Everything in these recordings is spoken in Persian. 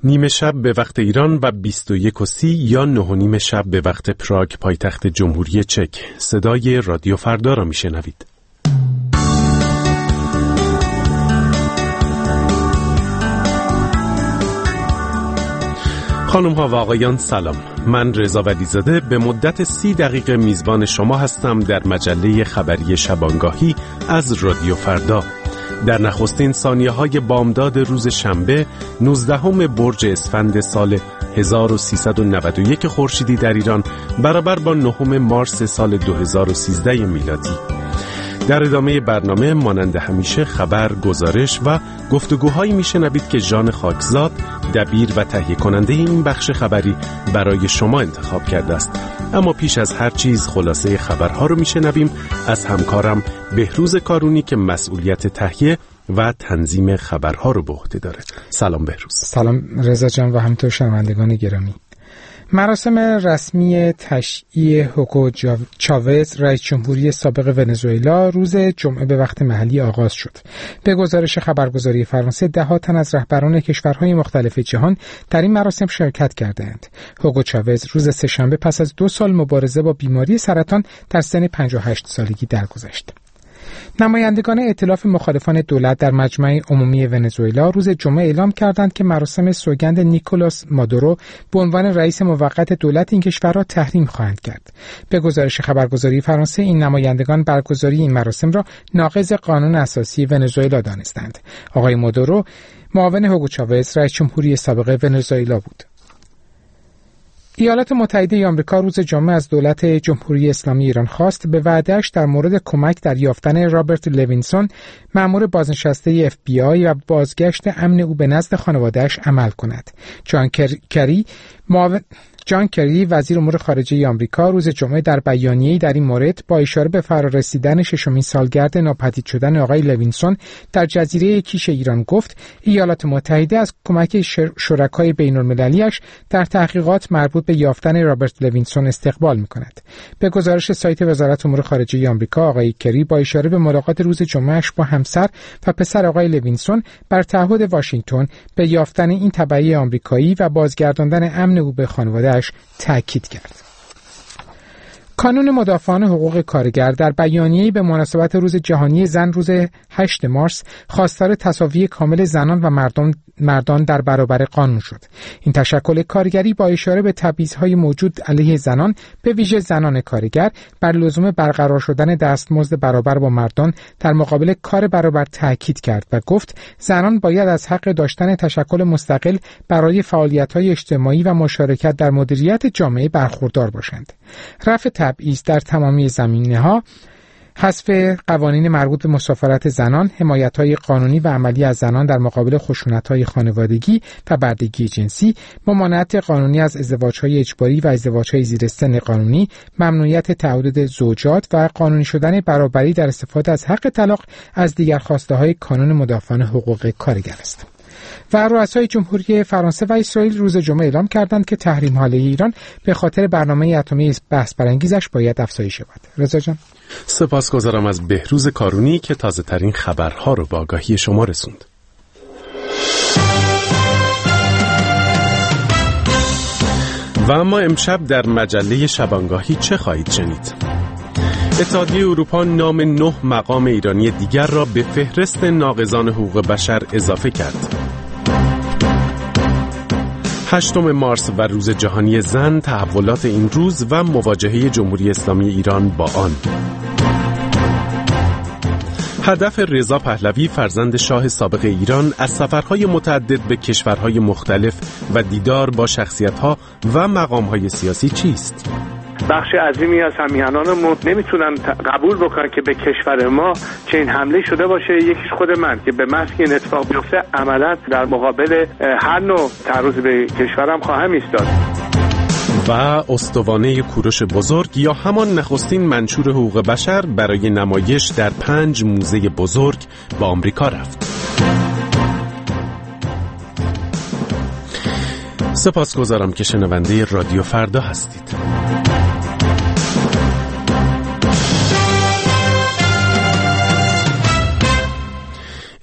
نیمه شب به وقت ایران و 21:30 یا 9:30 شب به وقت پراگ پایتخت جمهوری چک. صدای رادیو فردا را میشنوید. خانم ها و آقایان سلام. من رضا ولیزاده به مدت 30 دقیقه میزبان شما هستم در مجله خبری شبانگاهی از رادیو فردا. در نخستین ثانیه‌های بامداد روز شنبه 19 برج اسفند سال 1391 خورشیدی در ایران برابر با 9 مارس سال 2013 میلادی. در ادامه برنامه مانند همیشه خبر، گزارش و گفتگوهایی میشنوید که ژان خاکزاد، دبیر و تهیه کننده این بخش خبری برای شما انتخاب کرده است. اما پیش از هر چیز خلاصه خبرها رو میشنویم از همکارم بهروز کارونی که مسئولیت تهیه و تنظیم خبرها رو به عهده داره. سلام بهروز. سلام رضا جان و همینطور شنوندگان گرامی. مراسم رسمی تشییع هوگو چاوز رئیس جمهوری سابق ونزوئلا روز جمعه به وقت محلی آغاز شد. به گزارش خبرگزاری فرانسه ده‌ها تن از رهبران کشورهای مختلف جهان در این مراسم شرکت کردند. هوگو چاوز روز سه‌شنبه پس از 2 سال مبارزه با بیماری سرطان در سن 58 سالگی درگذشت. نمایندگان ائتلاف مخالفان دولت در مجمع عمومی ونزوئلا روز جمعه اعلام کردند که مراسم سوگند نیکولاس مادورو به عنوان رئیس موقت دولت این کشور را تحریم خواهند کرد. به گزارش خبرگزاری فرانسه این نمایندگان برگزاری این مراسم را ناقض قانون اساسی ونزوئلا دانستند. آقای مادورو معاون هوگو چاوز رئیس جمهوری سابق ونزوئلا بود. ایالات متحده آمریکا روز جمعه از دولت جمهوری اسلامی ایران خواست به وعده‌اش در مورد کمک در یافتن رابرت لوینسون، مأمور بازنشسته FBI و بازگشت امن او به نزد خانواده‌اش عمل کند. جان کری وزیر امور خارجه آمریکا روز جمعه در بیانیه‌ای در این مورد با اشاره به فرارسیدن 6مین سالگرد ناپدید شدن آقای لوینسون در جزیره کیش ایران گفت ایالات متحده از کمک شرکای بین‌المللی‌اش در تحقیقات مربوط به یافتن رابرت لوینسون استقبال می‌کند. به گزارش سایت وزارت امور خارجه آمریکا آقای کری با اشاره به ملاقات روز جمعه‌اش با همسر و پسر آقای لوینسون بر تعهد واشنگتن به یافتن این تبعیه آمریکایی و بازگرداندن امن او به خانواده تأکید کرد. کانون مدافعان حقوق کارگر در بیانیه‌ای به مناسبت روز جهانی زن روز 8 مارس خواستار تساوی کامل زنان و مردان در برابر قانون شد. این تشکل کارگری با اشاره به تبعیض‌های موجود علیه زنان، به ویژه زنان کارگر، بر لزوم برقرار شدن دستمزد برابر با مردان در مقابل کار برابر تأکید کرد و گفت زنان باید از حق داشتن تشکل مستقل برای فعالیت‌های اجتماعی و مشارکت در مدیریت جامعه برخوردار باشند. رفع تبعیض در تمامی زمینه‌ها، حذف قوانین مربوط به مسافرت زنان، حمایت‌های قانونی و عملی از زنان در مقابل خشونت‌های خانوادگی و بردگی جنسی، ممانعت قانونی از ازدواج‌های اجباری و ازدواج‌های زیر سن قانونی، ممنوعیت تعدد زوجات و قانونی شدن برابری در استفاده از حق طلاق از دیگر خواسته‌های کانون مدافعان حقوق کارگر است. و رؤسای جمهوری فرانسه و اسرائیل روز جمعه اعلام کردند که تحریم علیه ایران به خاطر برنامه اتمی بحث برانگیزش باید افزایش یابد. رضا جان، سپاسگزارم از بهروز کارونی که تازه ترین خبرها رو به آگاهی شما رسوند. و اما امشب در مجله شبانگاهی چه خواهید شنید؟ اتحادیه اروپا نام 9 مقام ایرانی دیگر را به فهرست ناقضان حقوق بشر اضافه کرد. 8 مارس و روز جهانی زن، تحولات این روز و مواجهه جمهوری اسلامی ایران با آن. هدف رضا پهلوی فرزند شاه سابق ایران از سفرهای متعدد به کشورهای مختلف و دیدار با شخصیت‌ها و مقام‌های سیاسی چیست؟ بخش عظیمی از همیهنانمون نمیتونن قبول بکنن که به کشور ما چنین حمله شده باشه. یکیش خود من که به محض این اتفاق بیفته عملاً در مقابل هر نوع تعرض به کشورم خواهم ایستاد. و استوانه کوروش بزرگ یا همان نخستین منشور حقوق بشر برای نمایش در 5 موزه بزرگ به آمریکا رفت. سپاسگزارم که شنونده رادیو فردا هستید.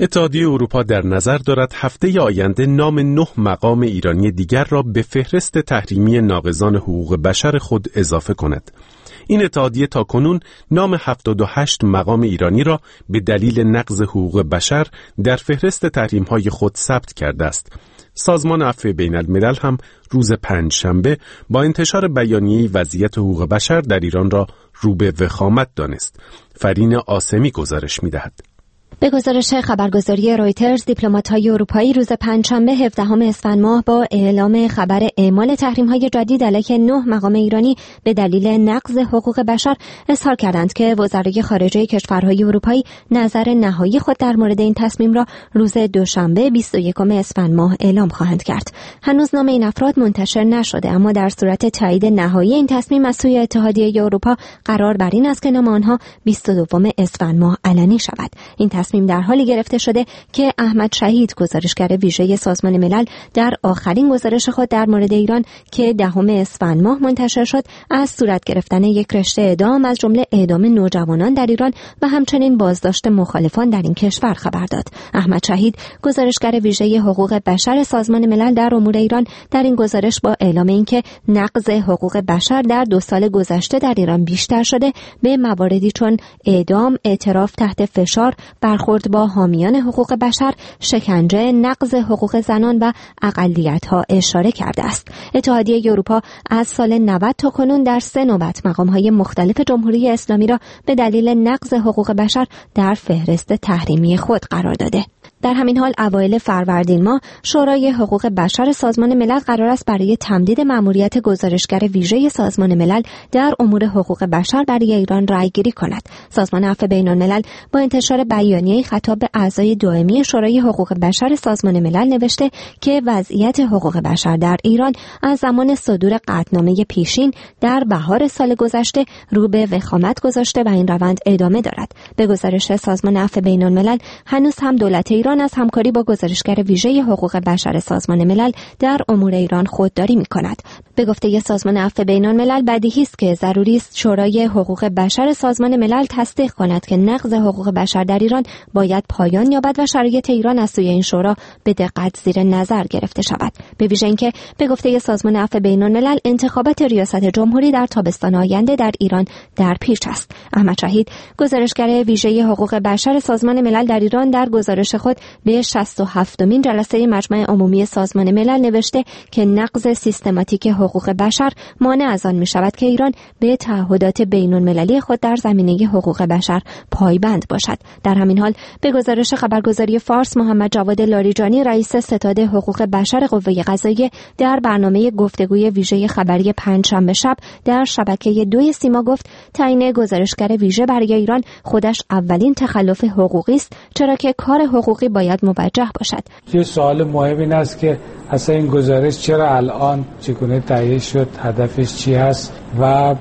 اتحادیه اروپا در نظر دارد هفته آینده نام 9 مقام ایرانی دیگر را به فهرست تحریمی ناقضان حقوق بشر خود اضافه کند. این اتحادیه تاکنون نام 78 مقام ایرانی را به دلیل نقض حقوق بشر در فهرست تحریم‌های خود ثبت کرده است. سازمان عفو بین الملل هم روز پنجشنبه با انتشار بیانیه‌ای وضعیت حقوق بشر در ایران را رو به وخامت دانست. فرین آسمی گزارش می‌دهد. به گزارش خبرگزاری رویترز، دیپلمات‌های اروپایی روز پنجشنبه 17 اسفند ماه با اعلام خبر اعمال تحریم‌های جدید علیه 9 مقام ایرانی به دلیل نقض حقوق بشر اظهار کردند که وزرای خارجه کشورهای اروپایی نظر نهایی خود در مورد این تصمیم را روز دوشنبه 21 اسفند ماه اعلام خواهند کرد. هنوز نام این افراد منتشر نشده، اما در صورت تایید نهایی این تصمیم از سوی اتحادیه اروپا قرار بر این است که نام آنها 22 اسفند ماه علنی شود. این تصمیم در حالی گرفته شده که احمد شهید، گزارشگر ویژه سازمان ملل، در آخرین گزارش خود در مورد ایران که 10 اسفند ماه منتشر شد، از صورت گرفتن یک رشته اعدام از جمله اعدام نوجوانان در ایران و همچنین بازداشت مخالفان در این کشور خبر داد. احمد شهید، گزارشگر ویژه حقوق بشر سازمان ملل در امور ایران، در این گزارش با اعلام اینکه نقض حقوق بشر در 2 سال گذشته در ایران بیشتر شده، به مواردی چون اعدام، اعتراف تحت فشار، برخورد با حامیان حقوق بشر، شکنجه، نقض حقوق زنان و اقلیت‌ها اشاره کرده است. اتحادیه اروپا از سال 90 تا کنون در 3 نوبت مقام‌های مختلف جمهوری اسلامی را به دلیل نقض حقوق بشر در فهرست تحریمی خود قرار داده. در همین حال اوایل فروردین ماه شورای حقوق بشر سازمان ملل قرار است برای تمدید مأموریت گزارشگر ویژه سازمان ملل در امور حقوق بشر برای ایران رأی‌گیری کند. سازمان عفو بین الملل با انتشار بیانیه‌ای خطاب به اعضای دائمی شورای حقوق بشر سازمان ملل نوشته که وضعیت حقوق بشر در ایران از زمان صدور قطعنامه پیشین در بهار سال گذشته رو به وخامت گذاشته و این روند ادامه دارد. به گزارش سازمان عفو بین الملل، هنوز هم دولت ایران از همکاری با گزارشگر ویژه حقوق بشر سازمان ملل در امور ایران خودداری می‌کند. به گفته سازمان عفو بین الملل، بدیهی است که ضروری است شورای حقوق بشر سازمان ملل تصدیق کند که نقض حقوق بشر در ایران باید پایان یابد و شرایط ایران از سوی این شورا به دقت زیر نظر گرفته شود. به ویژه اینکه به گفته سازمان عفو بین الملل، انتخابات ریاست جمهوری در تابستان آینده در ایران در پیش است. احمد شهید، گزارشگر ویژه حقوق بشر سازمان ملل در ایران، در گزارش خود به 67مین جلسه مجمع عمومی سازمان ملل نوشته که نقض سیستماتیک حقوق بشر مانع از آن می‌شود که ایران به تعهدات بین‌المللی خود در زمینه حقوق بشر پایبند باشد. در همین حال به گزارش خبرگزاری فارس، محمد جواد لاریجانی، رئیس ستاد حقوق بشر قوه قضاییه، در برنامه گفتگوی ویژه خبری پنجشنبه شب در شبکه 2 سیما گفت تعیین گزارشگر ویژه برای ایران خودش اولین تخلف حقوقی است، چرا که کار حقوقی باید موجه باشد. یه سوال مهم این است که اصلا این گزارش چرا الان چگونه تهیه شد، هدفش چی هست و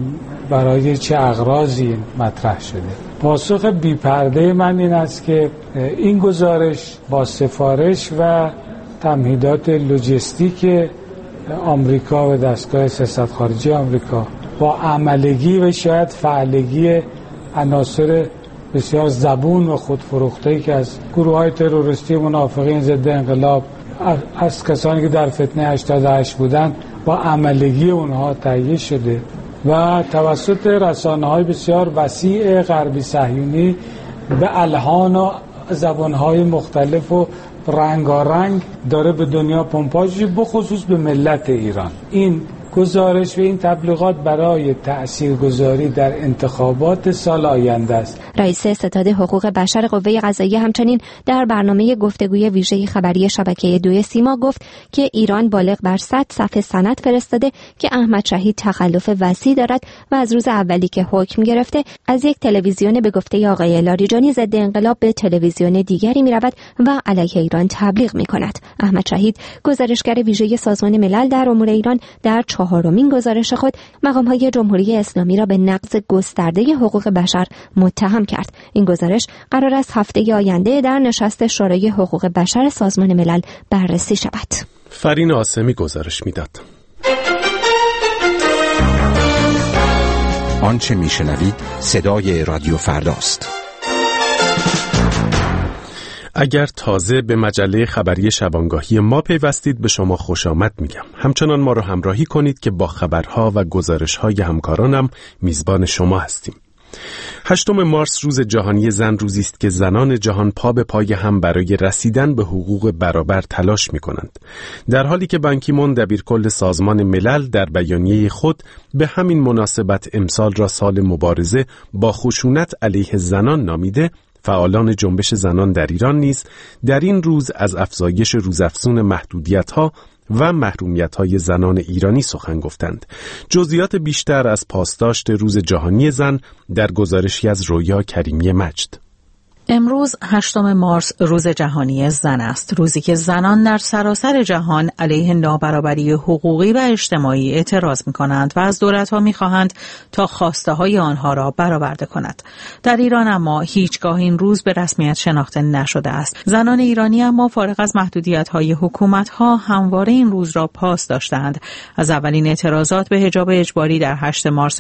برای چه اغراضی مطرح شده؟ پاسخ بی‌پرده من این است که این گزارش با سفارش و تمهیدات لوجستیک آمریکا و دستگاه سیاست خارجی آمریکا، با عملگی و شاید فعالگی عناصر بسیار زبون و خودفروخته‌ای که از گروه‌های تروریستی منافقین ضد انقلاب، از کسانی که در فتنه 88 بودند، با عملگی اونها تهیه شده و توسط رسانه‌های بسیار وسیع غربی صهیونی به الحان و زبان‌های مختلف و رنگارنگ داره به دنیا پمپاژ میشه، بخصوص به ملت ایران. این گزارش و این تبلیغات برای تأثیرگذاری در انتخابات سال آینده است. رئیس ستاد حقوق بشر قوه قضاییه همچنین در برنامه گفتگوی ویژه خبری شبکه 2 سیما گفت که ایران بالغ بر 100 صفحه سند فرستاده که احمد شهید تخلف وسیع دارد و از روز اولی که حکم گرفته از یک تلویزیون به گفته آقای لاریجانی ضد انقلاب به تلویزیون دیگری می‌رود و علیه ایران تبلیغ می‌کند. احمد شهید، گزارشگر ویژه سازمان ملل در امور ایران، در 4مین گزارش خود مقام‌های جمهوری اسلامی را به نقض گسترده حقوق بشر متهم کرد. این گزارش قرار است هفته آینده در نشست شورای حقوق بشر سازمان ملل بررسی شود. فرین آسمی گزارش میداد. آنچه میشنوید صدای رادیو فرداست. اگر تازه به مجله خبری شبانگاهی ما پیوستید به شما خوش آمد میگم. همچنان ما رو همراهی کنید که با خبرها و گزارش‌های همکارانم میزبان شما هستیم. 8 مارس روز جهانی زن روزی است که زنان جهان پا به پای هم برای رسیدن به حقوق برابر تلاش می‌کنند. در حالی که بان کی مون دبیرکل سازمان ملل در بیانیه خود به همین مناسبت امسال را سال مبارزه با خشونت علیه زنان نامیده، فعالان جنبش زنان در ایران نیز در این روز از افزایش روزافزون محدودیت‌ها و محرومیت‌های زنان ایرانی سخن گفتند. جزئیات بیشتر از پاسداشت روز جهانی زن در گزارشی از رویا کریمی مجد. امروز 8 مارس روز جهانی زن است، روزی که زنان در سراسر جهان علیه نابرابری حقوقی و اجتماعی اعتراض می‌کنند و از دولت‌ها می‌خواهند تا خواسته‌های آنها را برآورده کند. در ایران اما هیچگاه این روز به رسمیت شناخته نشده است. زنان ایرانی اما فارغ از محدودیت‌های حکومت‌ها همواره این روز را پاس داشتند. از اولین اعتراضات به حجاب اجباری در 8 مارس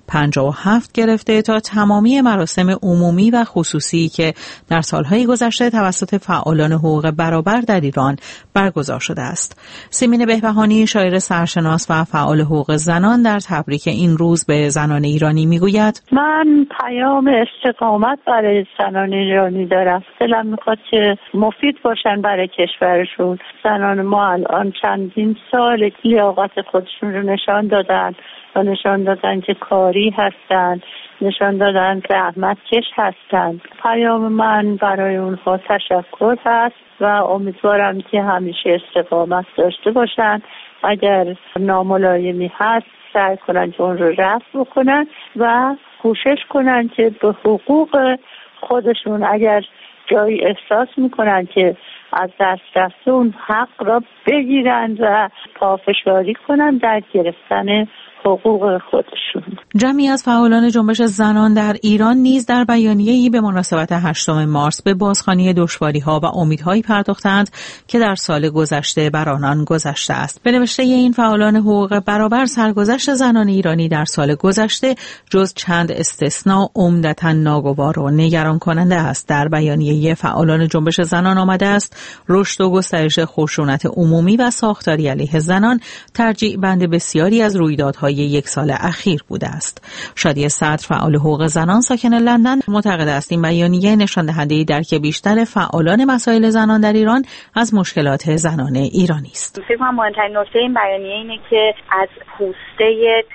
57 گرفته تا تمامی مراسم عمومی و خصوصی که در سالهای گذشته توسط فعالان حقوق برابر در ایران برگزار شده است. سیمین بهبهانی، شاعر سرشناس و فعال حقوق زنان، در تبریک این روز به زنان ایرانی میگوید: من پیام استقامت برای زنان ایرانی دارم. دلم میخواد که مفید باشن برای کشورشون. زنان ما الان چندین سال لیاقت خودشون رو نشان دادن و نشان دادن که کاری هستن، نشان دادن که زحمتکش هستن. پیام من برای اونها تشکر هست و امیدوارم که همیشه استقامت داشته باشن. اگر ناملایمی هست سعی کنن که اون رو رفع بکنن و کوشش کنن که به حقوق خودشون اگر جایی احساس میکنن که از دست رفته اون حق را بگیرن و پافشاری کنن در گرفتن حقوق خودشون. جمعی از فعالان جنبش زنان در ایران نیز در بیانیه‌ای به مناسبت 8 مارس به بازخوانی دشواری‌ها و امیدهایی پرداختند که در سال گذشته بر آنان گذشته است. به نوشته این فعالان حقوق برابر، سرگذشت زنان ایرانی در سال گذشته جز چند استثناء عمدتاً ناگوار و نگران کننده است. در بیانیه فعالان جنبش زنان آمده است رشد و گسترش خشونت عمومی و ساختاری علیه زنان ترجیع بند بسیاری از رویدادهای یک سال اخیر بوده است. شادی صدر، فعال حقوق زنان ساکن لندن، معتقد است این بیانیه نشان دهنده درک بیشتر فعالان مسائل زنان در ایران از مشکلات زنان ایرانی است. فکر کنم مهمترین نکته این بیانیه اینه که از پوسته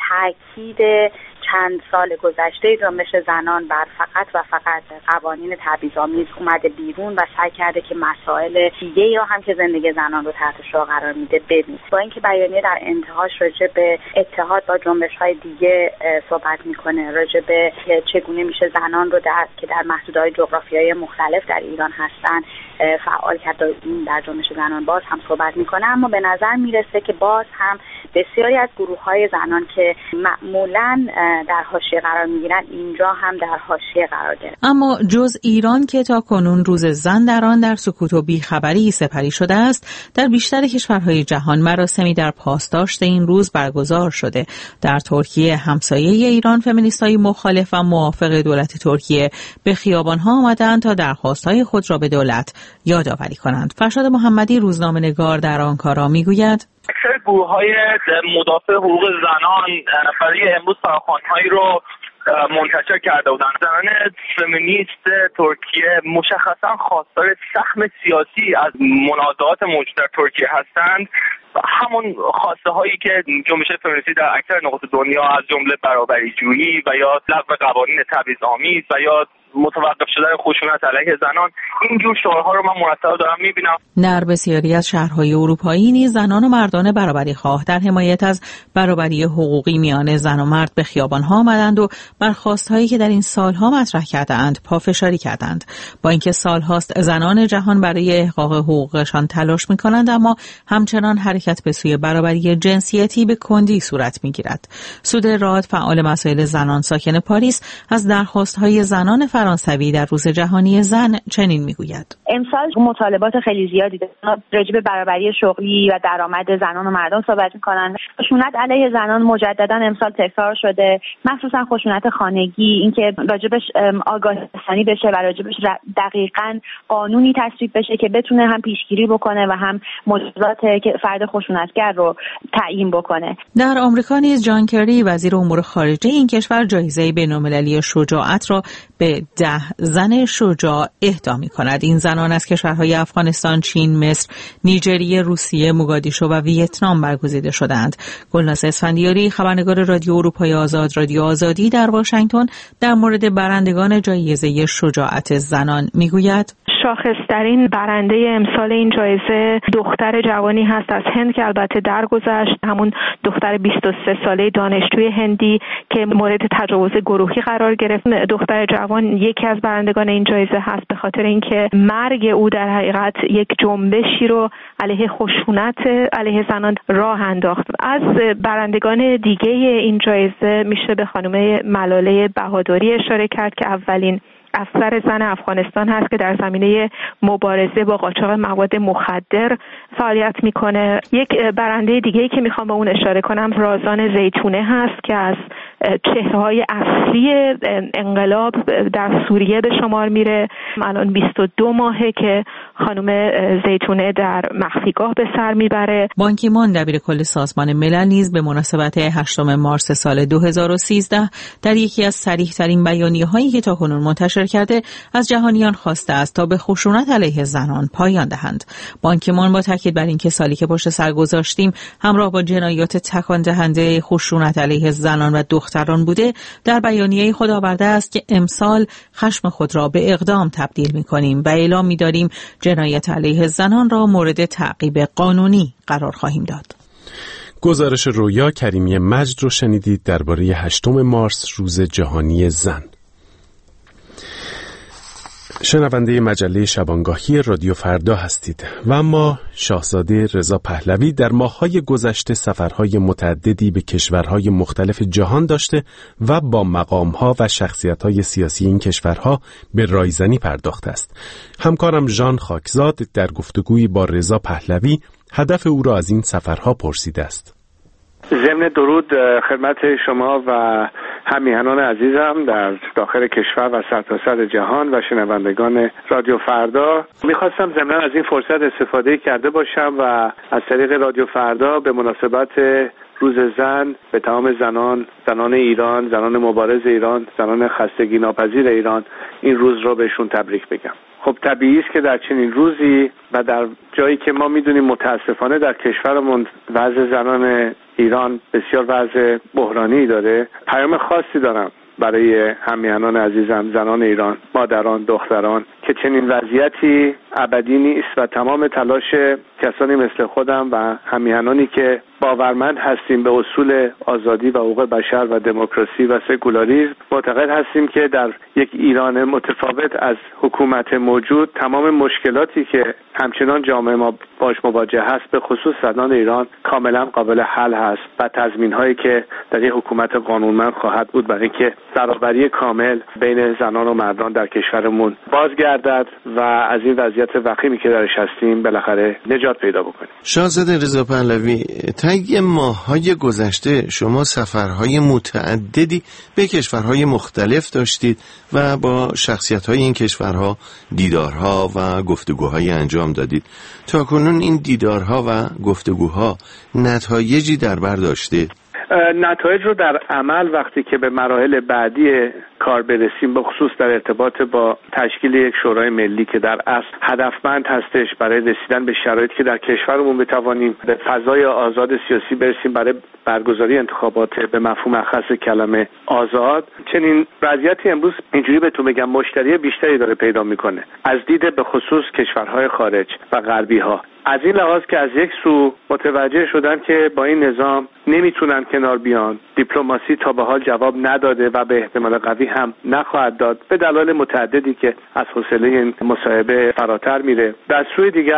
تاکید چند سال گذشته جنبش زنان بر فقط و فقط قوانین تبعیض‌آمیز اومده بیرون و سعی کرده که مسائل دیگه یا هم که زندگی زنان رو تحت شعاع قرار میده ببینید. با اینکه بیانیه در انتهاش راجع به اتحاد با جنبش‌های دیگه صحبت میکنه، راجع به چگونه میشه زنان رو که در محدوده‌های جغرافیایی مختلف در ایران هستن فعال کرد در جنبش زنان باز هم صحبت میکنه، اما به نظر میرسه که باز هم بسیاری از گروه‌های زنان که معمولاً در حاشیه قرار میگیرن اینجا هم در حاشیه قرار گرفت. اما جز ایران که تا کنون روز زن در آن در سکوت و بیخبری سپری شده است، در بیشتر کشورهای جهان مراسمی در پاسداشت این روز برگزار شده. در ترکیه همسایه ایران، فمینیست‌های مخالف و موافق دولت ترکیه به خیابان‌ها آمدند تا درخواست‌های خود را به دولت یادآوری کنند. فرشاد محمدی، روزنامه‌نگار در آنکارا، میگوید: اکثر گروه‌های مدافع حقوق زنان برای امروز فراخوان‌هایی رو منتشر کرده بودند. زنان فمینیست ترکیه مشخصا خواستار سهم سیاسی از منازعات موجود در ترکیه هستند. همون خواسته هایی که جنبش فمینیستی در اکثر نقاط دنیا از جمله برابری جویی و یا لغو قوانین تبعیض‌آمیز و یا متوقف شدن خشونت علیه زنان، اینجور شعارها رو من مرتب دارم میبینم. در بسیاری از شهرهای اروپایی نیز زنان و مردان برابری خواه در حمایت از برابری حقوقی میان زن و مرد به خیابان‌ها آمدند و بر خواستهایی که در این سالها مطرح کردند پافشاری کردند. با اینکه سالهاست زنان جهان برای احقاق حقوقشان تلاش می‌کنند، اما همچنان حرکت به سوی برابری جنسیتی به کندی صورت می‌گیرد. سود راد، فعال مسائل زنان ساکن پاریس، از درخواست‌های زنان فرانسوی در روز جهانی زن چنین میگوید: امسال مطالبات خیلی زیادی دارن راجع به برابری شغلی و درآمد زنان و مردان صحبت می‌کنن. خشونت علیه زنان مجددا امسال تکرار شده، مخصوصا خشونت خانگی، اینکه راجبش آگاهی رسانی بشه و راجبش دقیقاً قانونی تصویب بشه که بتونه هم پیشگیری بکنه و هم مجازات فرد خشونتگر رو تعیین بکنه. در آمریکا نیز جان کری وزیر امور خارجه این کشور جایزه بین‌المللی شجاعت را به 10 زن شجاع اهدا می‌کند. این زنان از کشورهای افغانستان، چین، مصر، نیجریه، روسیه، موگادیشو و ویتنام برگزیده شدند. گلناز اسفندیاری، خبرنگار رادیو اروپای آزاد، رادیو آزادی در واشنگتن، در مورد برندگان جایزه شجاعت زنان میگوید: شاخص‌ترین برنده امسال این جایزه دختر جوانی هست از هند که البته درگذشت، همون دختر 23 ساله دانشجوی هندی که مورد تجاوز گروهی قرار گرفت. دختر جوان یکی از برندگان این جایزه هست به خاطر اینکه مرگ او در حقیقت یک جنبشی رو علیه خشونت علیه زنان راه انداخت. از برندگان دیگه این جایزه میشه به خانم ملاله بهادری اشاره کرد که اولین افسر زن افغانستان هست که در زمینه مبارزه با قاچاق مواد مخدر فعالیت میکنه. یک برنده دیگه‌ای که میخوام به اون اشاره کنم رازان زیتونه هست که از چهره‌های اصلی انقلاب در سوریه به شمار میره. الان 22 ماهه که خانم زیتونه در مخفیگاه به سر میبره. بان کی مون دبیرکل سازمان ملل نیز به مناسبت 8 مارس سال 2013 در یکی از صریح‌ترین بیانیه‌هایی که تاکنون منتشر کرده از جهانیان خواسته است تا به خشونت علیه زنان پایان دهند. بان کی مون با تاکید بر اینکه سالی که پشت سر گذاشتیم همراه با جنایات تکان دهنده خشونت علیه زنان و دختران بوده، در بیانیه خود آورده است که امسال خشم خود را به اقدام تبدیل می‌کنیم و اعلام می‌داریم جنایت علیه زنان را مورد تعقیب قانونی قرار خواهیم داد. گزارش رویا کریمی مجد رو شنیدید درباره 8 مارس روز جهانی زن. شنونده مجله شبانگاهی رادیو فردا هستید و اما شاهزاده رضا پهلوی در ماه‌های گذشته سفرهای متعددی به کشورهای مختلف جهان داشته و با مقام‌ها و شخصیت‌های سیاسی این کشورها به رایزنی پرداخته است. همکارم ژان خاکزاد در گفتگویی با رضا پهلوی هدف او را از این سفرها پرسیده است. ضمن درود خدمت شما و همیهنان عزیزم در داخل کشور و سرتاسر جهان و شنوندگان رادیو فردا، میخواستم ضمن از این فرصت استفاده کرده باشم و از طریق رادیو فردا به مناسبت روز زن به تمام زنان ایران، زنان مبارز ایران، زنان خستگی ناپذیر ایران این روز رو بهشون تبریک بگم. خب طبیعی است که در چنین روزی و در جایی که ما میدونیم متاسفانه در کشورمون وضع زنان ایران بسیار وضع بحرانی داره، پیام خاصی دارم برای همیهنان عزیزم، زنان ایران، مادران، دختران، که چنین وضعیتی ابدی نیست و تمام تلاش کسانی مثل خودم و همیهنانی که باورمند هستیم به اصول آزادی و حقوق بشر و دموکراسی و سکولاریسم، معتقد هستیم که در یک ایران متفاوت از حکومت موجود تمام مشکلاتی که همچنان جامعه ما باش مواجه هست به خصوص زنان ایران کاملا قابل حل هست و تضمین‌هایی که در یک حکومت قانونمند خواهد بود برای اینکه برابری کامل بین زنان و مردان در کشورمون بازگردد و از این وضعیت وخیمی که درش هستیم بالاخره نجات پیدا بکنیم. شاهزاده رضا پهلوی، طی ماه‌های گذشته شما سفرهای متعددی به کشورهای مختلف داشتید و با شخصیت‌های این کشورها دیدارها و گفتگوهای انجام دادید. تاکنون این دیدارها و گفتگوها نتایجی در بر داشته؟ نتایج رو در عمل وقتی که به مراحل بعدی کار برسیم، به خصوص در ارتباط با تشکیل یک شورای ملی که در اصل هدفمند هستش برای رسیدن به شرایطی که در کشورمون بتوانیم به فضای آزاد سیاسی برسیم برای برگزاری انتخابات به مفهوم اخص کلمه آزاد، چنین وضعیتی امروز اینجوری بهتون بگم مشتری بیشتری داره پیدا میکنه از دید به خصوص کشورهای خارج و غربی ها. از این لحاظ که از یک سو متوجه شدن که با این نظام نمیتونن کنار بیان، دیپلماسی تا به حال جواب نداده و به احتمال قوی هم نخواهد داد به دلایل متعددی که از حوصله این مصاحبه فراتر میره. در سوی دیگر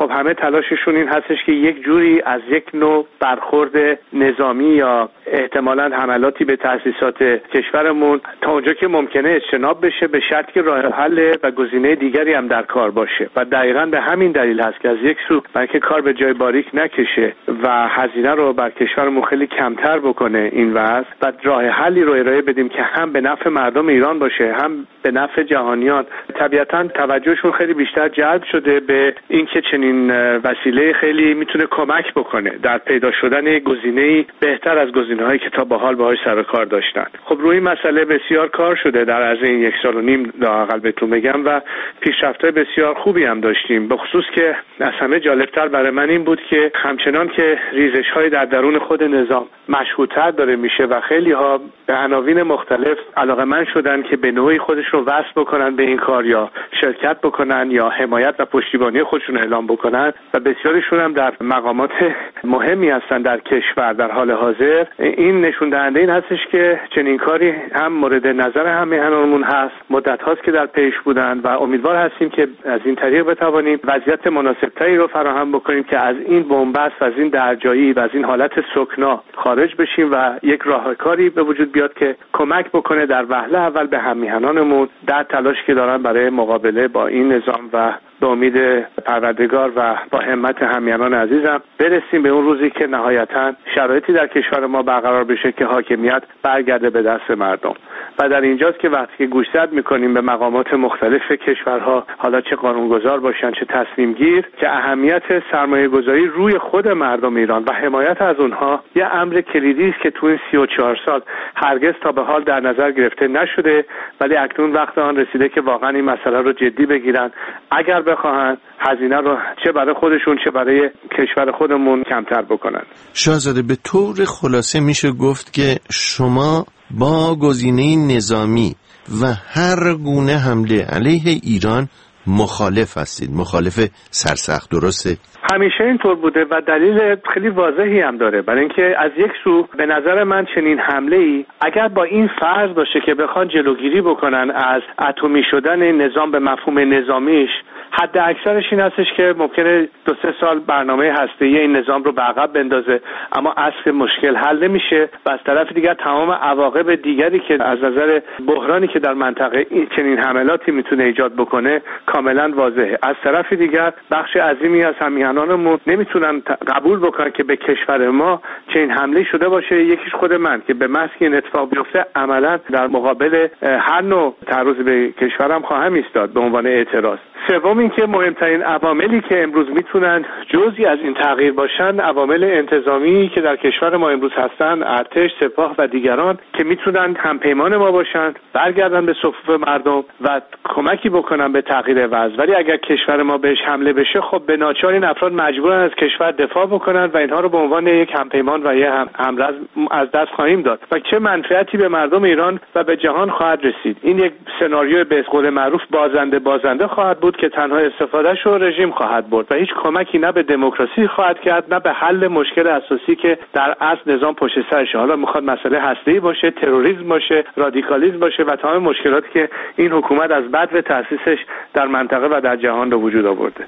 خب همه تلاششون این هستش که یک جوری از یک نوع برخورد نظامی یا احتمالاً حملاتی به تأسیسات کشورمون تا اونجا که ممکنه اجتناب بشه، به شرطی که راه حل و گزینه دیگری هم در کار باشه. و دقیقاً به همین دلیل هست که از یک سو بلکه کار به جای باریک نکشه و هزینه رو بر کشورمون خیلی کمتر بکنه این وضع و راه حلی رو ارائه بدیم که هم به نفع مردم ایران باشه، هم به نفع جهانیان. طبیعتاً توجهشون خیلی بیشتر جلب شده به اینکه چنین وسیله خیلی میتونه کمک بکنه در پیدا شدن گزینه‌ای بهتر از گزینه‌هایی که تا به حال باهاش سر و کار داشتن. خب روی این مسئله بسیار کار شده در عرض این 1.5 سال لااقل بهتون بگم و پیشرفت‌های بسیار خوبی هم داشتیم. به خصوص که از همه جالبتر برای من این بود که همچنان که ریزش‌های در درون خود نظام مشهودتر داره میشه و خیلی‌ها به عناوین مختلف علاقه‌مند شدن که به نوعی خودش رو وصل بکنن به این کار یا شرکت بکنن یا حمایت و پشتیبانی خودشون اعلام بکنن و بسیاریشون هم در مقامات مهمی هستن در کشور در حال حاضر. این نشون دهنده این هستش که چنین کاری هم مورد نظر هممون هست، مدت هاست که در پیش بودن و امیدوار هستیم که از این طریق بتوانیم وضعیت مناسبتری رو فراهم بکنیم که از این بنبست و از این درجایی و از این حالت سکنا خارج بشیم و یک راهکاری به وجود بیاد که کمک بکنه در وهله اول به هممیهنانمون در تلاش که دارن برای مقابله با این نظام و به امید پروردگار و با همت همیهنان عزیزم برسیم به اون روزی که نهایتاً شرایطی در کشور ما برقرار بشه که حاکمیت برگرده به دست مردم. و در اینجاست که وقتی که گوشزد میکنیم به مقامات مختلف کشورها، حالا چه قانونگذار باشن چه تصمیم گیر، که اهمیت سرمایه گذاری روی خود مردم ایران و حمایت از اونها یه امر کلیدی است که تو این 34 سال هرگز تا به حال در نظر گرفته نشده، ولی اکنون وقت آن رسیده که واقعا این مسئله رو جدی بگیرن اگر بخواهن هزینه رو چه برای خودشون چه برای کشور خودمون کمتر بکنن. شاهزاده، به طور خلاصه میشه گفت که شما با گزینه نظامی و هر گونه حمله علیه ایران مخالف هستید، مخالف سرسخت، درسته؟ همیشه اینطور بوده و دلیل خیلی واضحی هم داره. برای اینکه از یک سو به نظر من چنین حمله‌ای اگر با این فرض باشه که بخوان جلوگیری بکنن از اتمی شدن نظام به مفهوم نظامیش، حد اکثرش این هستش که ممکنه 2-3 سال برنامه هسته‌ای این نظام رو به عقب بندازه، اما اصل مشکل حل نمیشه و از طرف دیگر تمام عواقب دیگری که از نظر بحرانی که در منطقه چنین حملاتی میتونه ایجاد بکنه کاملا واضحه. از طرف دیگر بخش عظیمی از همیهنانمون نمیتونن قبول بکنن که به کشور ما چنین حمله شده باشه. یکیش خود من که به محض که این اتفاق بیفته عملا در مقابل هر نوع تعرض به کشورم خواهم ایستاد به عنوان اعتراض. سوم این که مهمترین عواملی که امروز میتونن جزئی از این تغییر باشن عوامل انتظامی که در کشور ما امروز هستن، ارتش، سپاه و دیگران که میتونن همپیمان ما باشن، برگردن به صفوف مردم و کمکی بکنن به تغییر وضع. ولی اگر کشور ما بهش حمله بشه، خب به ناچار این افراد مجبورن از کشور دفاع بکنن و اینها رو به عنوان یک همپیمان و یک همرز از دست خواهیم داد و چه منفعتی به مردم ایران و به جهان خواهد رسید. این یک سناریو به قول معروف بازنده خواهد بود که تنها استفادهش رو رژیم خواهد برد و هیچ کمکی نه به دموکراسی خواهد کرد نه به حل مشکل اساسی که در اصل نظام پشت سرشه. حالا میخواد مسئله هسته‌ای باشه، تروریسم باشه، رادیکالیسم باشه و تمام مشکلاتی که این حکومت از بدو تأسیسش در منطقه و در جهان به وجود آورده.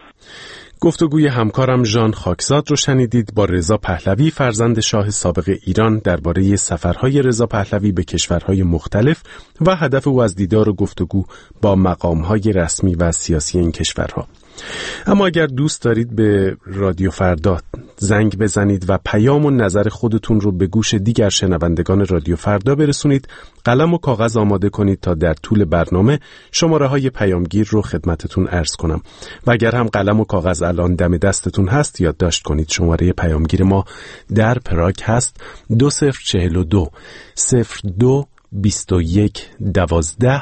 گفتگوی همکارم ژان خاکزاد رو شنیدید با رضا پهلوی، فرزند شاه سابق ایران، درباره سفرهای رضا پهلوی به کشورهای مختلف و هدف او از دیدار و گفتگو با مقامهای رسمی و سیاسی این کشورها. اما اگر دوست دارید به رادیو فردا زنگ بزنید و پیام و نظر خودتون رو به گوش دیگر شنوندگان رادیو فردا برسونید، قلم و کاغذ آماده کنید تا در طول برنامه شماره‌های پیامگیر رو خدمتتون عرض کنم. و اگر هم قلم و کاغذ الان دم دستتون هست، یادداشت کنید. شماره پیامگیر ما در پراگ هست 2042 02 21 12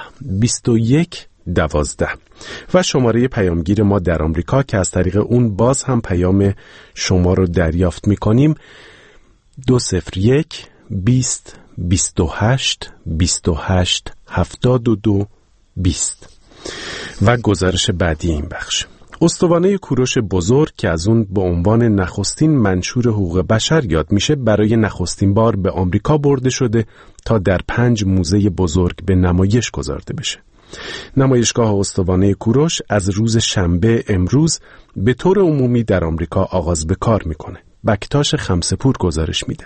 21 12 و شماره پیامگیر ما در آمریکا که از طریق اون باز هم پیام شما رو دریافت می‌کنیم 201 20 28 28 72 20. و گزارش بعدی این بخش: استوانه کوروش بزرگ که از اون به عنوان نخستین منشور حقوق بشر یاد میشه، برای نخستین بار به آمریکا برده شده تا در 5 موزه بزرگ به نمایش گذارده بشه. نمایشگاه استوانه کوروش از روز شنبه امروز به طور عمومی در آمریکا آغاز به کار میکنه. بکتاش خمسه‌پور گزارش میده.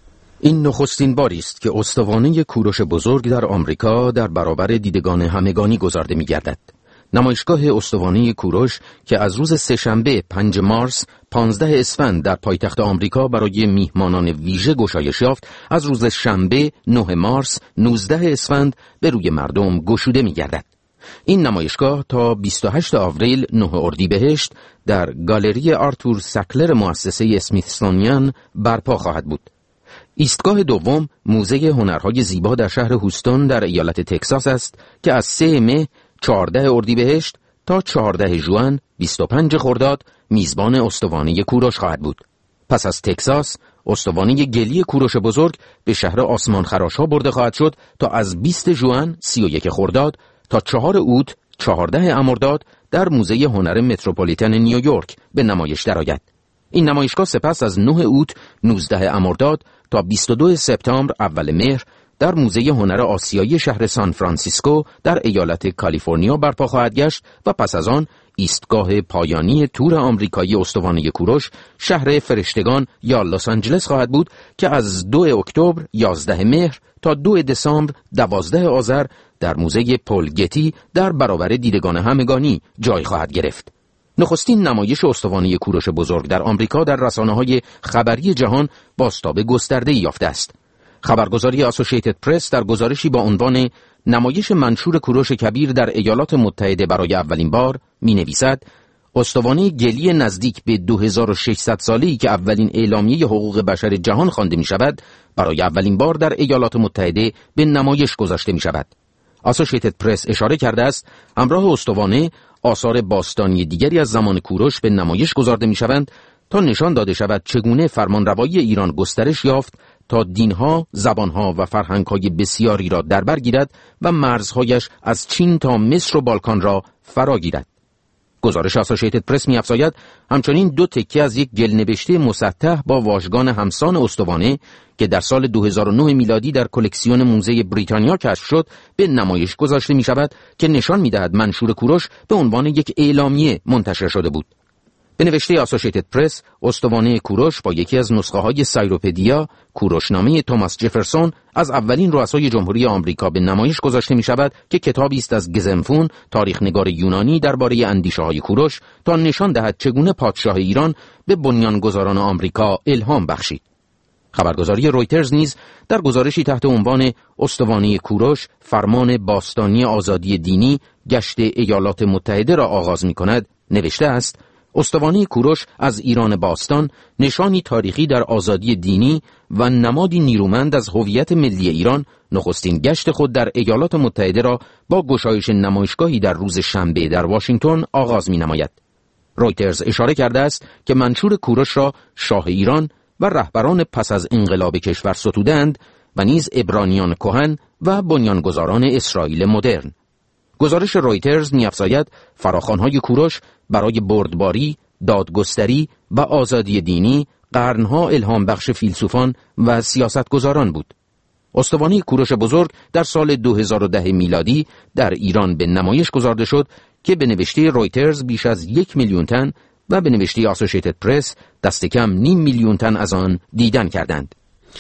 این نخستین باری است که استوانه کوروش بزرگ در آمریکا در برابر دیدگان همگانی گذارده می‌گردد. نمایشگاه استوانه کوروش که از روز سه‌شنبه 5 مارس 15 اسفند در پایتخت آمریکا برای میهمانان ویژه گشایش یافت، از روز شنبه 9 مارس 19 اسفند به روی مردم گشوده می‌گردد. این نمایشگاه تا 28 آوریل 9 اردیبهشت در گالری آرتور سکلر مؤسسه اسمیتسونیان برپا خواهد بود. ایستگاه دوم موزه هنرهای زیبا در شهر هوستون در ایالت تگزاس است که از 3 مه 14 اردیبهشت تا 14 ژوئن 25 خرداد میزبان استوانه کوروش خواهد بود. پس از تگزاس استوانه گلی کوروش بزرگ به شهر آسمان خراش‌ها برده خواهد شد تا از 20 ژوئن 31 خرداد تا 4 اوت 14 مرداد در موزه هنر متروپولیتن نیویورک به نمایش درآید. این نمایشگاه سپس از 9 اوت 19 مرداد تا 22 سپتامبر اول مهر در موزه هنر آسیایی شهر سان فرانسیسکو در ایالت کالیفرنیا برپا خواهد گشت و پس از آن ایستگاه پایانی تور آمریکایی استوانه کوروش شهر فرشتگان یا لس آنجلس خواهد بود که از 2 اکتبر 11 مهر تا 2 دسامبر 12 آذر در موزه پل گتی در برابر دیدگان همگانی جای خواهد گرفت. نخستین نمایش استوانه کوروش بزرگ در آمریکا در رسانه‌های خبری جهان بازتاب گسترده‌ای یافته است. خبرگزاری اسوسییتد پرس در گزارشی با عنوان نمایش منشور کوروش کبیر در ایالات متحده برای اولین بار می‌نویسد استوانه گلی نزدیک به 2600 ساله‌ای که اولین اعلامیه حقوق بشر جهان خوانده می‌شود برای اولین بار در ایالات متحده به نمایش گذاشته می‌شود. اسوسییتد پرس اشاره کرده است همراه استوانه آثار باستانی دیگری از زمان کوروش به نمایش گذارده می‌شوند تا نشان داده شود چگونه فرمانروایی ایران گسترش یافت تا دینها، زبانها و فرهنگ‌های بسیاری را در بر گیرد و مرزهایش از چین تا مصر و بالکان را فرا گیرد. گزارش اسوسییتد پرس می‌افزاید همچنین 2 تکه از یک گل‌نوشته مسطح با واژگان همسان استوانه که در سال 2009 میلادی در کلکسیون موزه بریتانیا کشف شد به نمایش گذاشته می‌شود که نشان می‌دهد منشور کوروش به عنوان یک اعلامیه منتشر شده بود. به نوشته اسوسییتد پرس، استوانه کوروش با یکی از نسخه‌های سایروپدیا، کوروشنامه توماس جفرسون، از اولین رؤسای جمهوری آمریکا به نمایش گذاشته می‌شود که کتابی است از گزنفون، تاریخ‌نگار یونانی درباره اندیشه‌های کوروش، تا نشان دهد چگونه پادشاه ایران به بنیانگذاران آمریکا الهام بخشید. خبرگزاری رویترز نیز در گزارشی تحت عنوان استوانه کوروش فرمان باستانی آزادی دینی گشت ایالات متحده را آغاز می‌کند نوشته است استوانه کوروش از ایران باستان نشانی تاریخی در آزادی دینی و نمادی نیرومند از هویت ملی ایران نخستین گشت خود در ایالات متحده را با گشایش نمایشگاهی در روز شنبه در واشنگتن آغاز می‌نماید. رویترز اشاره کرده است که منشور کوروش را شاه ایران و رهبران پس از انقلاب کشور ستودند و نیز عبرانیان کهن و بنیانگذاران اسرائیل مدرن. گزارش رویترز می‌افزاید فراخوان‌های کوروش برای بردباری، دادگستری و آزادی دینی قرنها الهام بخش فیلسوفان و سیاستگزاران بود. استوانه کوروش بزرگ در سال 2010 میلادی در ایران به نمایش گذارده شد که به نوشته رویترز بیش از 1 میلیون تن و به نوشته اسوسییتد پرس دست کم 0.5 میلیون تن از آن دیدن کردند.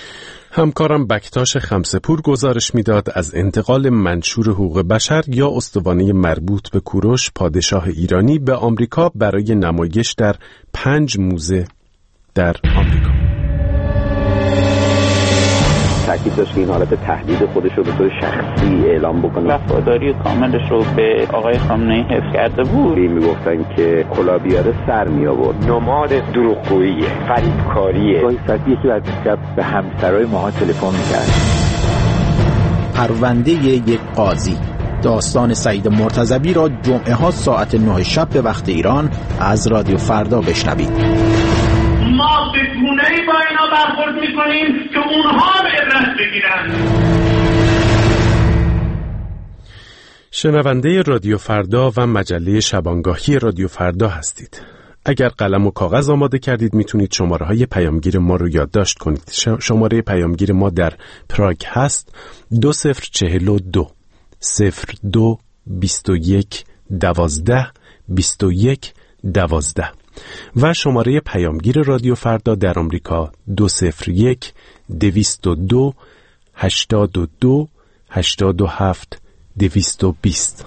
همکارم بکتاش خمسه‌پور گزارش میداد از انتقال منشور حقوق بشر یا استوانه مربوط به کوروش پادشاه ایرانی به آمریکا برای نمایش در 5 موزه در آمریکا. تاکید داشت که این حالت تهدید خودش رو به طور شخصی اعلام بکنه. وفاداری کاملش رو به آقای خامنه‌ای حفظ کرده بود. میگفتن که کلا بیاره سر می آورد. نماد دروغگویی، فریبکاریه. گاهی ساعتی یکی از شب به همسرای ماها تلفن می‌کرد. پرونده یک قاضی، داستان سعید مرتضوی را جمعه ها ساعت 9 شب به وقت ایران از رادیو فردا بشنوید. ما به گونه‌ای با اینا برخورد می‌کنیم که اونها هم عبرت بگیرن. شنونده رادیو فردا و مجله شبانگاهی رادیو فردا هستید. اگر قلم و کاغذ آماده کردید میتونید شماره‌های پیامگیر ما رو یادداشت کنید. شماره پیامگیر ما در پراگ هست 2042 02 21 12 21 12 و شماره پیامگیر رادیو فردا در آمریکا 201 202 82 87 220.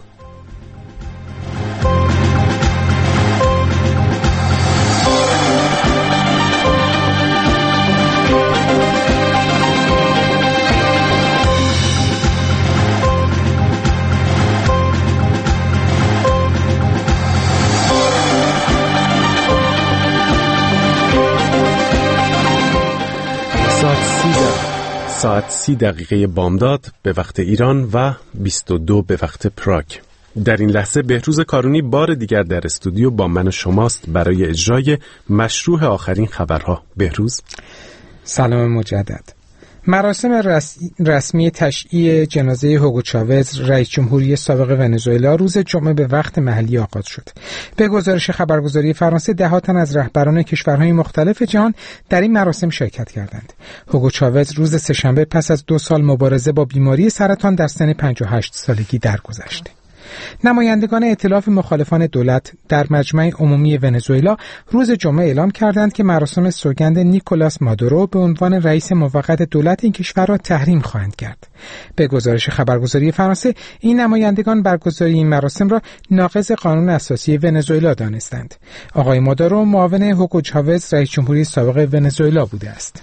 ساعت 30 دقیقه بامداد به وقت ایران و 22 به وقت پراگ. در این لحظه بهروز کارونی بار دیگر در استودیو با من و شماست برای اجرای مشروع آخرین خبرها. بهروز، سلام مجدد. مراسم رسمی تشییع جنازه هوگو چاوز رئیس جمهوری سابق ونزوئلا روز جمعه به وقت محلی آغاز شد. به گزارش خبرگزاری فرانسه ده‌ها تن از رهبران کشورهای مختلف جهان در این مراسم شرکت کردند. هوگو چاوز روز سه‌شنبه پس از 2 سال مبارزه با بیماری سرطان در سن 58 سالگی درگذشت. نمایندگان ائتلاف مخالفان دولت در مجمع عمومی ونزوئلا روز جمعه اعلام کردند که مراسم سوگند نیکولاس مادورو به عنوان رئیس موقت دولت این کشور را تحریم خواهند کرد. به گزارش خبرگزاری فرانسه این نمایندگان برگزاری این مراسم را ناقض قانون اساسی ونزوئلا دانستند. آقای مادورو معاون هوگو چاوز رئیس جمهوری سابق ونزوئلا بوده است.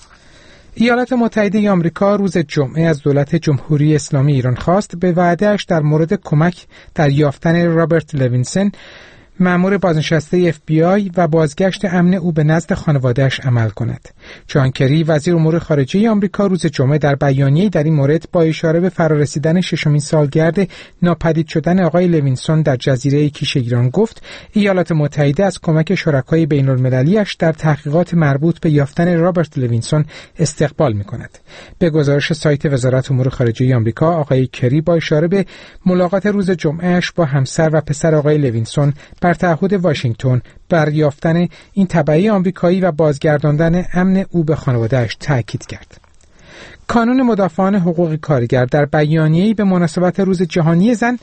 ایالات متحده آمریکا روز جمعه از دولت جمهوری اسلامی ایران خواست به وعده‌اش در مورد کمک در یافتن رابرت لوینسون، مأمور بازنشسته FBI و بازگشت امن او به نزد خانواده‌اش عمل کند. جان کری وزیر امور خارجه آمریکا روز جمعه در بیانیه‌ای در این مورد با اشاره به فرارسیدن 6مین سالگرد ناپدید شدن آقای لوینسون در جزیره کیش ایران گفت ایالات متحده از کمک شرکای بین‌المللی‌اش در تحقیقات مربوط به یافتن رابرت لوینسون استقبال می‌کند. به گزارش سایت وزارت امور خارجه آمریکا، آقای کری با اشاره به ملاقات روز جمعه‌اش با همسر و پسر آقای لوینسون بر تعهد واشنگتن بر یافتن این تبعی آمریکایی و بازگرداندن امن او به خانواده‌اش تاکید کرد. کانون مدافعان حقوق کارگر در بیانیه‌ای به مناسبت روز جهانی زن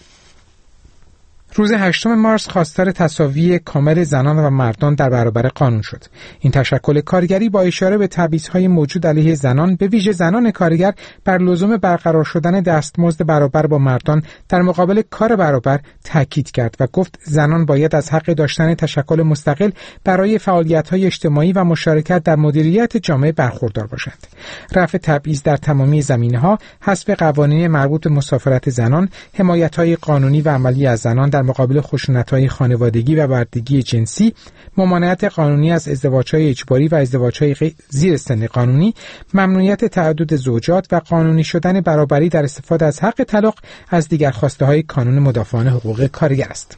روز 8 مارس خواستار تساوی کامل زنان و مردان در برابر قانون شد. این تشکل کارگری با اشاره به تبعیض‌های موجود علیه زنان، به ویژه زنان کارگر، بر لزوم برقرار شدن دستمزد برابر با مردان در مقابل کار برابر تاکید کرد و گفت زنان باید از حق داشتن تشکل مستقل برای فعالیت‌های اجتماعی و مشارکت در مدیریت جامعه برخوردار باشند. رفع تبعیض در تمامی زمینه‌ها، حذف قوانین مربوط به مسافرت زنان، حمایت‌های قانونی و عملی از زنان در مقابل خشونت‌های خانوادگی و بردگی جنسی، ممانعت قانونی از ازدواج‌های اجباری و ازدواج‌های زیر سن قانونی، ممنوعیت تعدد زوجات و قانونی شدن برابری در استفاده از حق طلاق از دیگر خواسته‌های کانون مدافعان حقوق کارگر است.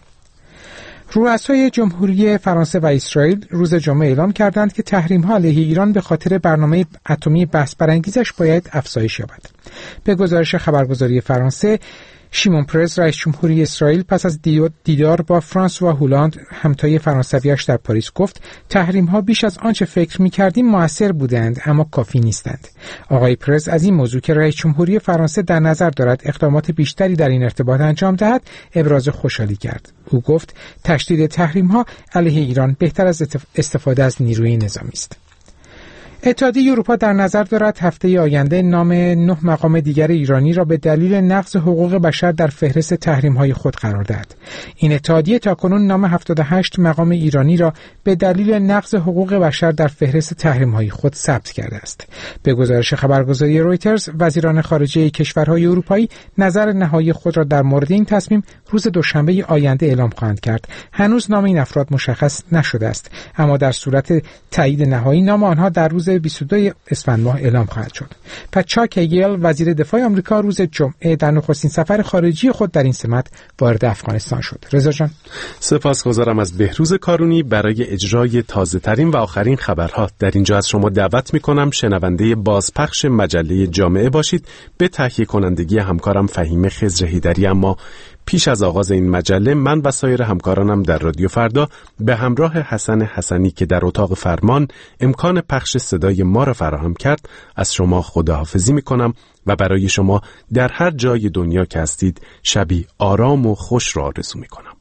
رؤسای جمهوری فرانسه و اسرائیل روز جمعه اعلام کردند که تحریم‌ها علیه ایران به خاطر برنامه اتمی بحث برانگیزش باید افزایش یابد. به گزارش خبرگزاری فرانسه، شیمون پرز رئیس جمهوری اسرائیل پس از دیدار با فرانسوا هولاند همتای فرانسویش در پاریس گفت تحریم‌ها بیش از آنچه فکر می‌کردیم مؤثر بودند اما کافی نیستند. آقای پرز از این موضوع که رئیس جمهوری فرانسه در نظر دارد اقدامات بیشتری در این ارتباط انجام دهد ابراز خوشحالی کرد. او گفت تشدید تحریم‌ها علیه ایران بهتر از استفاده از نیروی نظامی است. اتحادیه اروپا در نظر دارد هفته آینده نام 9 مقام دیگر ایرانی را به دلیل نقض حقوق بشر در فهرست تحریم‌های خود قرار دهد. این اتحادیه تاکنون نام 78 مقام ایرانی را به دلیل نقض حقوق بشر در فهرست تحریم‌های خود ثبت کرده است. به گزارش خبرگزاری رویترز، وزیران خارجه کشورهای اروپایی نظر نهایی خود را در مورد این تصمیم روز دوشنبه آینده اعلام خواهند کرد. هنوز نام این افراد مشخص نشده است، اما در صورت تایید نهایی نام آنها در روز 22 اسفند ماه اعلام خواهد شد. پس چاک هگل وزیر دفاع آمریکا روز جمعه در نخستین سفر خارجی خود در این سمت وارد افغانستان شد. رضا جان، سپاسگزارم از بهروز کارونی برای اجرای تازه ترین و آخرین خبرها. در اینجا از شما دعوت می‌کنم شنونده بازپخش مجله جامعه باشید به تهیه کنندگی همکارم فهیم خضر هیدری. اما پیش از آغاز این مجله من و سایر همکارانم در رادیو فردا به همراه حسن حسنی که در اتاق فرمان امکان پخش صدای ما را فراهم کرد از شما خداحافظی میکنم و برای شما در هر جای دنیا که هستید شبی آرام و خوش را آرزو میکنم.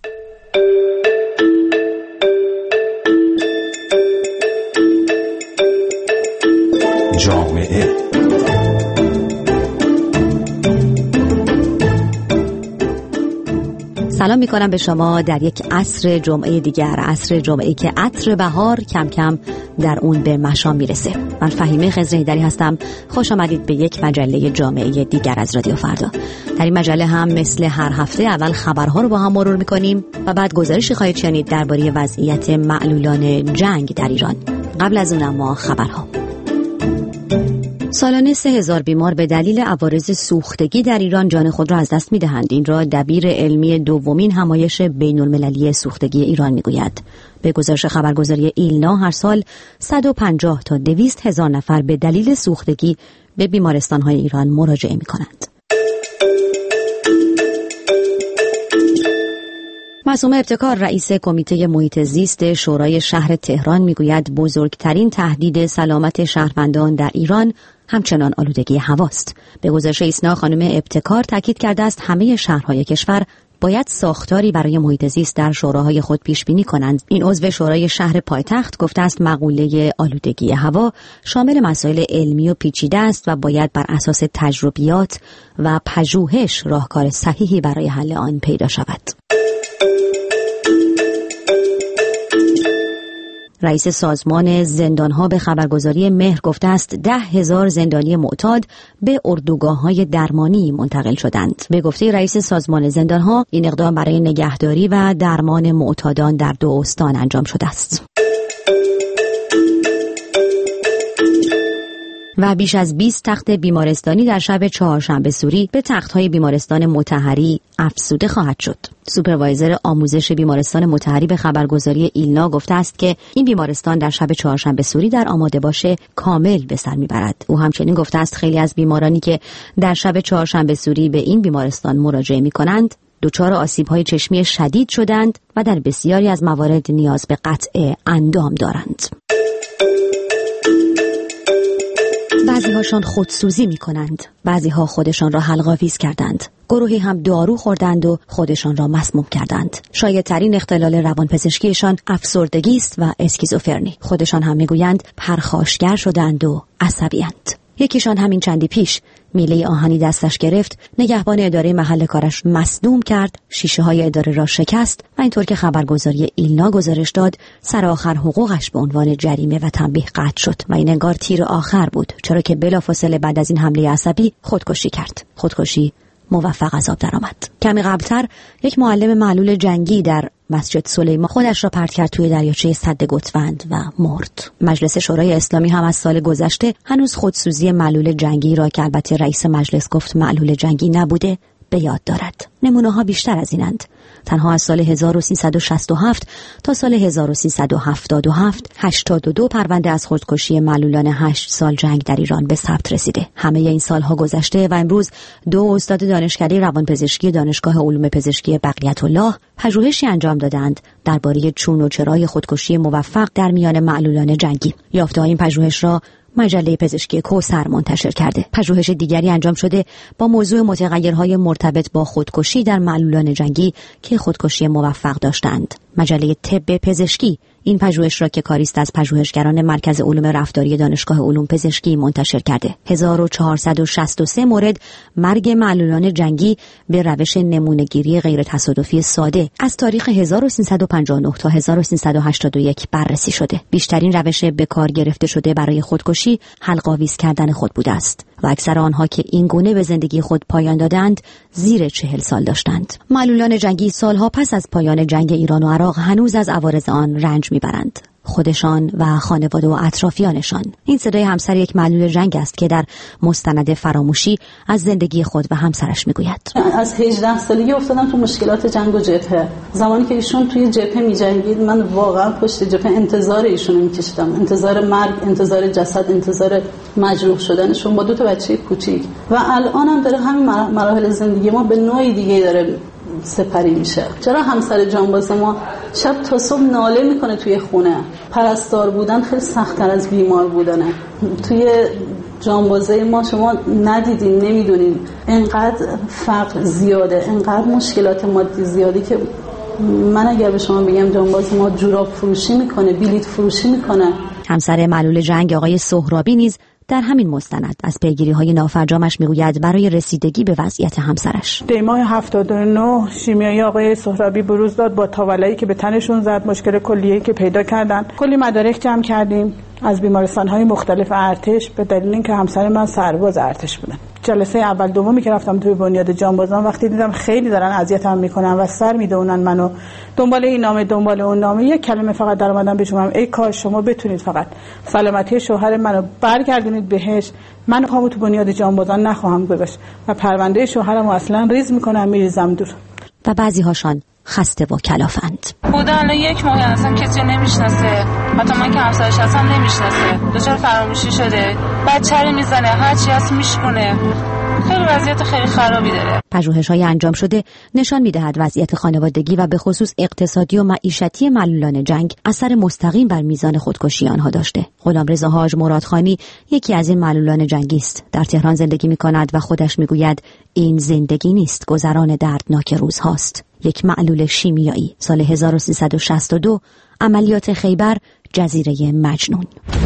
جامعه سلام میکنم به شما در یک عصر جمعه دیگر، عصر جمعه‌ای که عطر بهار کم کم در اون به مشام میرسه. من فهیمه خضرهیدری هستم. خوش آمدید به یک مجله جامعه دیگر از رادیو فردا. در این مجله هم مثل هر هفته اول خبرها رو با هم مرور میکنیم و بعد گزارشی خواهید شنید درباره وضعیت معلولان جنگ در ایران. قبل از اون اما خبرها. سالانه 3000 بیمار به دلیل عوارض سوختگی در ایران جان خود را از دست می‌دهند. این را دبیر علمی دومین همایش بین‌المللی سوختگی ایران می‌گوید. به گزارش خبرگزاری ایلنا هر سال 150 تا 200 هزار نفر به دلیل سوختگی به بیمارستان‌های ایران مراجعه می‌کنند. معصومه ابتکار رئیس کمیته محیط زیست شورای شهر تهران میگوید بزرگترین تهدید سلامت شهروندان در ایران همچنان آلودگی هواست. به گزارش ایسنا خانم ابتکار تاکید کرده است همه شهرهای کشور باید ساختاری برای محیط زیست در شوراهای خود پیش بینی کنند. این عضو شورای شهر پایتخت گفته است مقوله آلودگی هوا شامل مسائل علمی و پیچیده است و باید بر اساس تجربیات و پژوهش راهکار صحیحی برای حل آن پیدا شود. رئیس سازمان زندانها به خبرگزاری مهر گفته است 10,000 زندانی معتاد به اردوگاه‌های درمانی منتقل شدند. به گفته رئیس سازمان زندانها این اقدام برای نگهداری و درمان معتادان در 2 استان انجام شده است. و بیش از 20 تخت بیمارستانی در شب چهارشنبه سوری به تخت‌های بیمارستان مطهری افزوده خواهد شد. سوپروایزر آموزش بیمارستان مطهری به خبرگزاری ایلنا گفته است که این بیمارستان در شب چهارشنبه سوری در آماده باشه کامل به سر میبرد. او همچنین گفته است خیلی از بیمارانی که در شب چهارشنبه سوری به این بیمارستان مراجعه می‌کنند دچار آسیب‌های چشمی شدید شدند و در بسیاری از موارد نیاز به قطع اندام دارند. بعضی هاشان خودسوزی می کنند. بعضی ها خودشان را حلق‌آویز کردند. گروهی هم دارو خوردند و خودشان را مسموم کردند. شایع‌ترین اختلال روانپزشکیشان افسردگی است و اسکیزوفرنی. خودشان هم میگویند پرخاشگر شدند و عصبی‌اند. یکیشان همین چندی پیش میله آهنی دستش گرفت، نگهبان اداره محل کارش مصدوم کرد، شیشه‌های اداره را شکست و اینطور که خبرگزاری ایلنا گزارش داد سر آخر حقوقش به عنوان جریمه و تنبیه قطع شد و این انگار تیر آخر بود، چرا که بلافاصله بعد از این حمله عصبی خودکشی کرد. خودکشی موفق از آب درآمد. کمی قبلتر یک معلم معلول جنگی در مسجد سلیمان خودش را پرت کرد توی دریاچه سد گتوند و مرد. مجلس شورای اسلامی هم از سال گذشته هنوز خودسوزی معلول جنگی را که البته رئیس مجلس گفت معلول جنگی نبوده به یاد دارد. نمونه‌ها بیشتر از اینند. تنها از سال 1367 تا سال 1377 82 پرونده از خودکشی معلولان 8 سال جنگ در ایران به ثبت رسیده. همه این سالها گذشته و امروز 2 استاد دانشکده روانپزشکی دانشگاه علوم پزشکی بقیت‌الله پژوهشی انجام دادند درباره چون و چرای خودکشی موفق در میان معلولان جنگی. یافته‌های این پژوهش را مجله پزشکی کوثر منتشر کرده. پژوهش دیگری انجام شده با موضوع متغیرهای مرتبط با خودکشی در معلولان جنگی که خودکشی موفق داشتند. مجله طب پزشکی این پژوهش را که کاریست از پژوهشگران مرکز علوم رفتاری دانشگاه علوم پزشکی منتشر کرده. 1463 مورد مرگ معلولان جنگی به روش نمونه‌گیری غیر تصادفی ساده از تاریخ 1359 تا 1381 بررسی شده. بیشترین روش به کار گرفته شده برای خودکشی حلق‌آویز کردن خود بوده است و اکثر آنها که این گونه به زندگی خود پایان دادند زیر 40 سال داشتند. معلولان جنگی سالها پس از پایان جنگ ایران و عراق هنوز از عوارض آن رنج میبرند. خودشان و خانواده و اطرافیانشان. این صدای همسر یک معلول جنگ است که در مستند فراموشی از زندگی خود و همسرش میگوید. از 18 سالگی افتادم تو مشکلات جنگ و جبهه. زمانی که ایشون توی جبهه می‌جنگید من واقعا پشت جبهه انتظار ایشون می‌کشیدم. انتظار مرگ، انتظار جسد، انتظار مجروح شدنشون با 2 بچه کوچیک. و الانم داره همین مراحل زندگی ما به نوعی دیگه داره سپری میشه. چرا همسر جانباز ما شب تا صبح ناله میکنه توی خونه؟ پرستار بودن خیلی سخت‌تر از بیمار بودنه. توی جانبازه ما شما ندیدین، نمیدونین انقدر فقر زیاده، انقدر مشکلات مادی زیادی که من اگر به شما بگم جانباز ما جوراب فروشی میکنه، بلیط فروشی میکنه. همسر معلول جنگ آقای سهرابی نیز در همین مستند از پیگیری‌های نافرجامش میگوید برای رسیدگی به وضعیت همسرش. دیماه 79 شیمیایی آقای سهرابی بروز داد با تاولایی که به تنشون زد، مشکل کلیه‌ای که پیدا کردن. کلی مدارک جمع کردیم از بیمارستان‌های مختلف ارتش به دلیل اینکه همسر من سرباز ارتش بودن. جلسه اول دومی که رفتم توی بنیاد جانبازان وقتی دیدم خیلی دارن اذیتم میکنن و سر میدونن منو، دنبال این نامه دنبال اون نامه، یک کلمه فقط در اومدم بهشون، ای کاش شما بتونید فقط سلامتی شوهر منو برگردونید بهش، من پامو تو بنیاد جانبازان نخواهم گذاشت و پرونده شوهرمو اصلا ریز میکنم میریزم دور. و بعضی هاشان خسته و کلافند. بوده الان 1 ماه اصلا کسی نمیشناسه، حتی من که همسرش هستم نمیشناسه، دچار فراموشی شده، بچه رو میزنه، هرچی هست میشکنه، خیلی وضعیت خیلی خرابی داره. پژوهش‌های انجام شده نشان می‌دهد وضعیت خانوادگی و به خصوص اقتصادی و معیشتی معلولان جنگ اثر مستقیم بر میزان خودکشی آنها داشته. غلامرضا حاج مرادخانی یکی از این معلولان جنگی است. در تهران زندگی می‌کند و خودش می‌گوید این زندگی نیست، گذران دردناک روزهاست. یک معلول شیمیایی، سال 1362، عملیات خیبر، جزیره مجنون.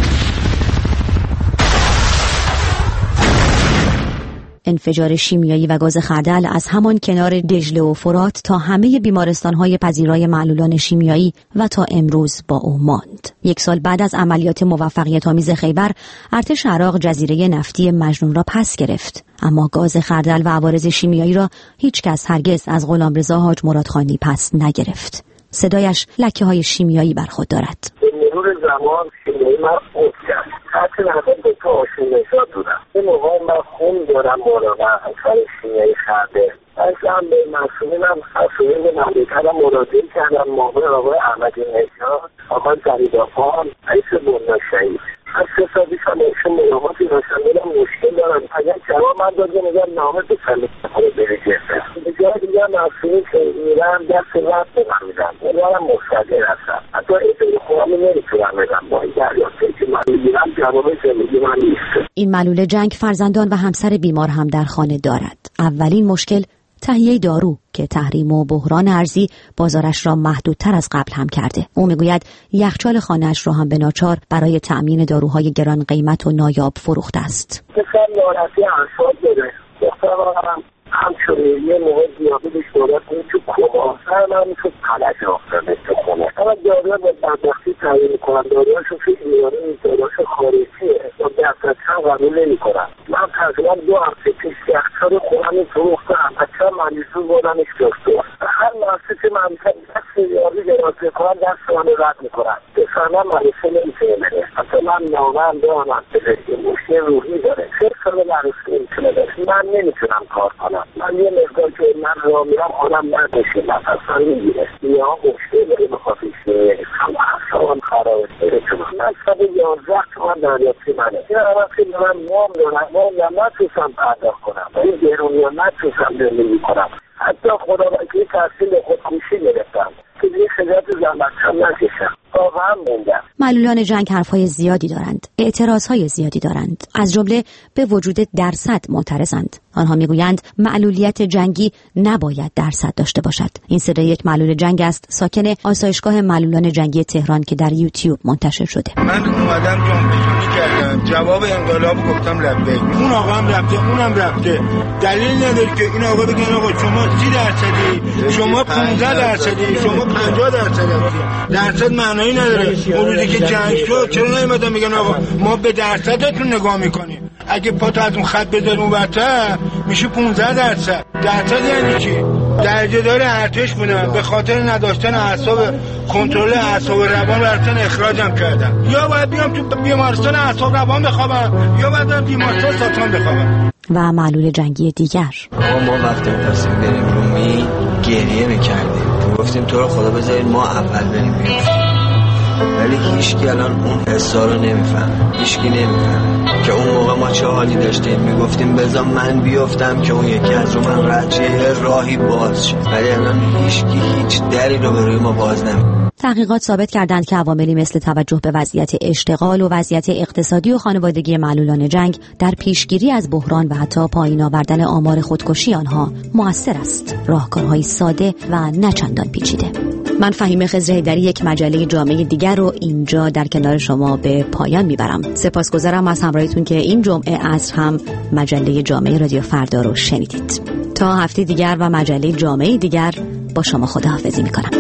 انفجار شیمیایی و گاز خردل از همان کنار دجله و فرات تا همه بیمارستان‌های پذیرای معلولان شیمیایی و تا امروز با او ماند. 1 سال بعد از عملیات موفقیت‌آمیز خیبر، ارتش عراق جزیره نفتی مجنون را پس گرفت. اما گاز خردل و عوارض شیمیایی را هیچ کس هرگز از غلامرضا حاج مرادخانی پس نگرفت. صدایش لکه‌های شیمیایی بر خود دارد. مرور زمان شیمیایی من خود کرد. حتی نظر به تو آشون نشاد بودم. این موقع من خون دارم مراقع اثر شیمیایی خرده. اصلا به مسئولینم مسئولین مملکتم مراجعه کردم، موقع آقای احمدی نژاد، آقای زریدافان، رئیس بنیاد شهید. از 3 سال پیش هم ایشون ملاقاتی داشتم، دارم مشکل دارم. اگر جواب من داده نگم نامه بسنده کنه بری جفه. به جای دیگر مسئولین که میرم دست رفت به من میدم. اونوارم مستقر هستم. حتی این به خواهمی نمیتونم بدم. با این دریافته که من میگیرم جواب زندگی من نیست. این معلول جنگ فرزندان و همسر بیمار هم در خانه دارد. اولین مشکل تهیه دارو که تحریم و بحران ارزی بازارش را محدودتر از قبل هم کرده. او میگوید یخچال خانه‌اش را هم به ناچار برای تأمین داروهای گران قیمت و نایاب فروخته است. پسر ناراحتی اعصاب داره. دخترم همچنین یه موقع دیابتش دولت کنید تو کما، هر من میشود پلش آفتانه تو خونه. اما داروها با بدبختی تعیین میکنن، داروهاشو فکر میاره این داروهاش خارجیه و دفتر هم قبول نمیکنن. من تقریبا 2 هفته پیش یخچال خونه‌مو فروختم، بچه مریضون بردنش دکتر و هر محصول که من میکنم دست یاری گرفته کنم دست من رد میکنن. بفهمم مریضه نمیتونه بره. حتی من نامم دارم که مشکل روحی داره، 3 سال مریضه نمیتونه بره. من نمیتونم کار کنم. من یه مقدار که من را میرم آدم نداشته نفسم میگیره یا مشکل داره بخواهیش هم احسابم خرابه من 111 تومن دریافتی منه. این عرصی به من وام دارم نتوستم پرداخت کنم و این گرونی ها نتوستم زندگی کنم. حتی خدا وکیلی تحصیل خودکشی گرفتم که دیگه خجالت زحمتم نکشم. واقعا موندم. معلولان جنگ حرفهای زیادی دارند، اعتراضهای زیادی دارند، از جمله به وجود درصد معترضند. آنها میگویند معلولیت جنگی نباید درصد داشته باشد. این صدای یک معلول جنگ است، ساکن آسایشگاه معلولان جنگی تهران که در یوتیوب منتشر شده. من اومدم جنبشی کردم، جواب انقلاب گفتم لبیک. اون آقا هم رفته، اونم رفته. دلیل نداره که این آقا بگن آقا شما 30%، شما 15%، شما 50%. درصد معنی نداره. اون روزی که جنگ شد چرا نمیدن میگن آقا ما به درصدتون نگاه میکنیم. اگه پاتو از اون خط بذاریم اونورتر میشه 15%. درصد یعنی چی؟ درجه دار ارتش بودن، به خاطر نداشتن اعصاب کنترل اعصاب روان رفتن اخراجم کردن. یا باید بیام تو بیمارستان اعصاب روان بخوابم یا باید برم بیمارستان ساتان بخوابم. و معلول جنگی دیگر. ما وقتی می‌خواستیم بریم رومی گریه می‌کردیم. گفتیم تو رو خدا بذارید ما اول بریم. ولی هیچکی الان اون حسا رو نمیفهمه. هیچکی نمیفهمه که اون موقع ما چه حالی داشتیم، میگفتیم بذار من بیفتم که اون یکی از رو من رد شه، راهی باز شه. ولی الان هیچکی هیچ دری رو به روی ما باز نمی‌کنه. تحقیقات ثابت کردند که عواملی مثل توجه به وضعیت اشتغال و وضعیت اقتصادی و خانوادگی معلولان جنگ در پیشگیری از بحران و حتی پایین آوردن آمار خودکشی آنها مؤثر است. راهکارهای ساده و نه چندان پیچیده. من فهیمه خضر حیدری یک مجله جامعه دیگر رو اینجا در کنار شما به پایان میبرم. سپاسگزارم از همراهیتون که این جمعه عصر هم مجله جامعه رادیو فردا رو شنیدید. تا هفته دیگر و مجله جامعه دیگر با شما خداحافظی میکنم.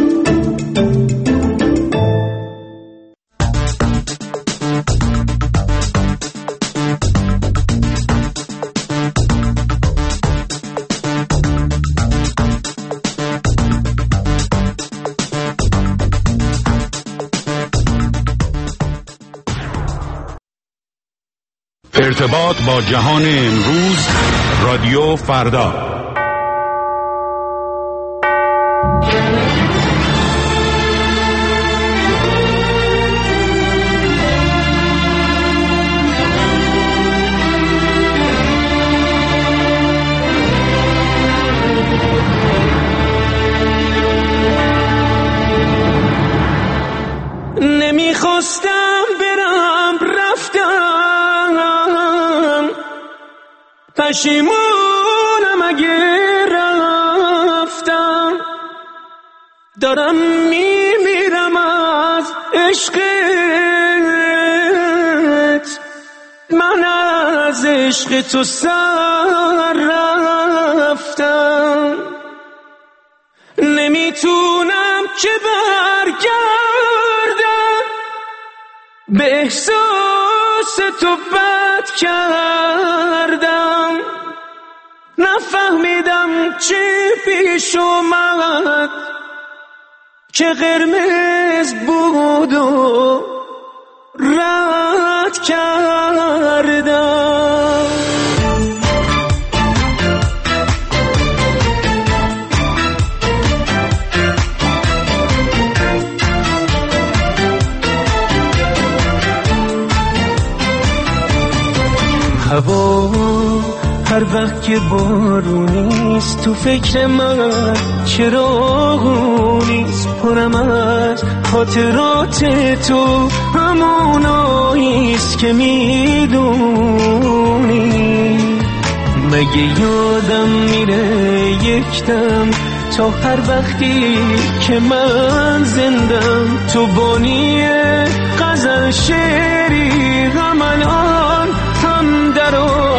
ارتباط با جهان امروز، رادیو فردا. نمیخواستم برم رفتم، پشیمونم اگه رفتم، دارم میمیرم از عشقت، من از عشق تو سر رفتم، نمیتونم که برگردم، به احساس تو بد کردم، نفهمیدم چی پیش اومد که قرمز بود و رد کردم. هوا هر وقت که بارونیست تو فکر من چراغونیست، پرم از خاطرات تو هموناییست که میدونی. مگه یادم میره یک دم تا هر وقتی که من زندم، تو بانی غزل شعری هم الان هم در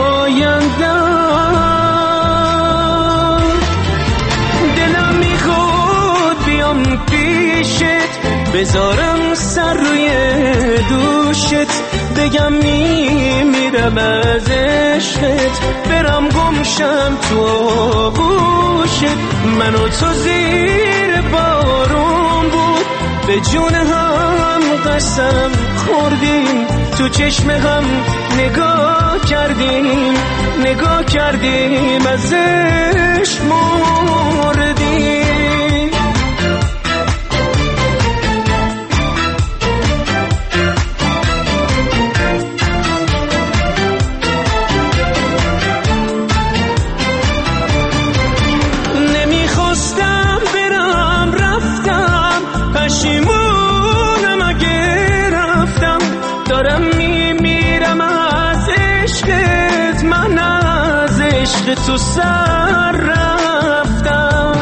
آیندم. دلم میخواد بیام پیشت، بذارم سر روی دوشت، بگم میمیرم از عشقت، برم گمشم تو آغوشت. من و تو زیر بارون بود، به جون هم قسم خوردیم، تو چشم هم نگاه کردیم از عشق مردیم. نمیخواستم برم رفتم، پشیمونم اگه رفتم، دارم میمیرم از عشقت، من از عشق تو سر رفتم،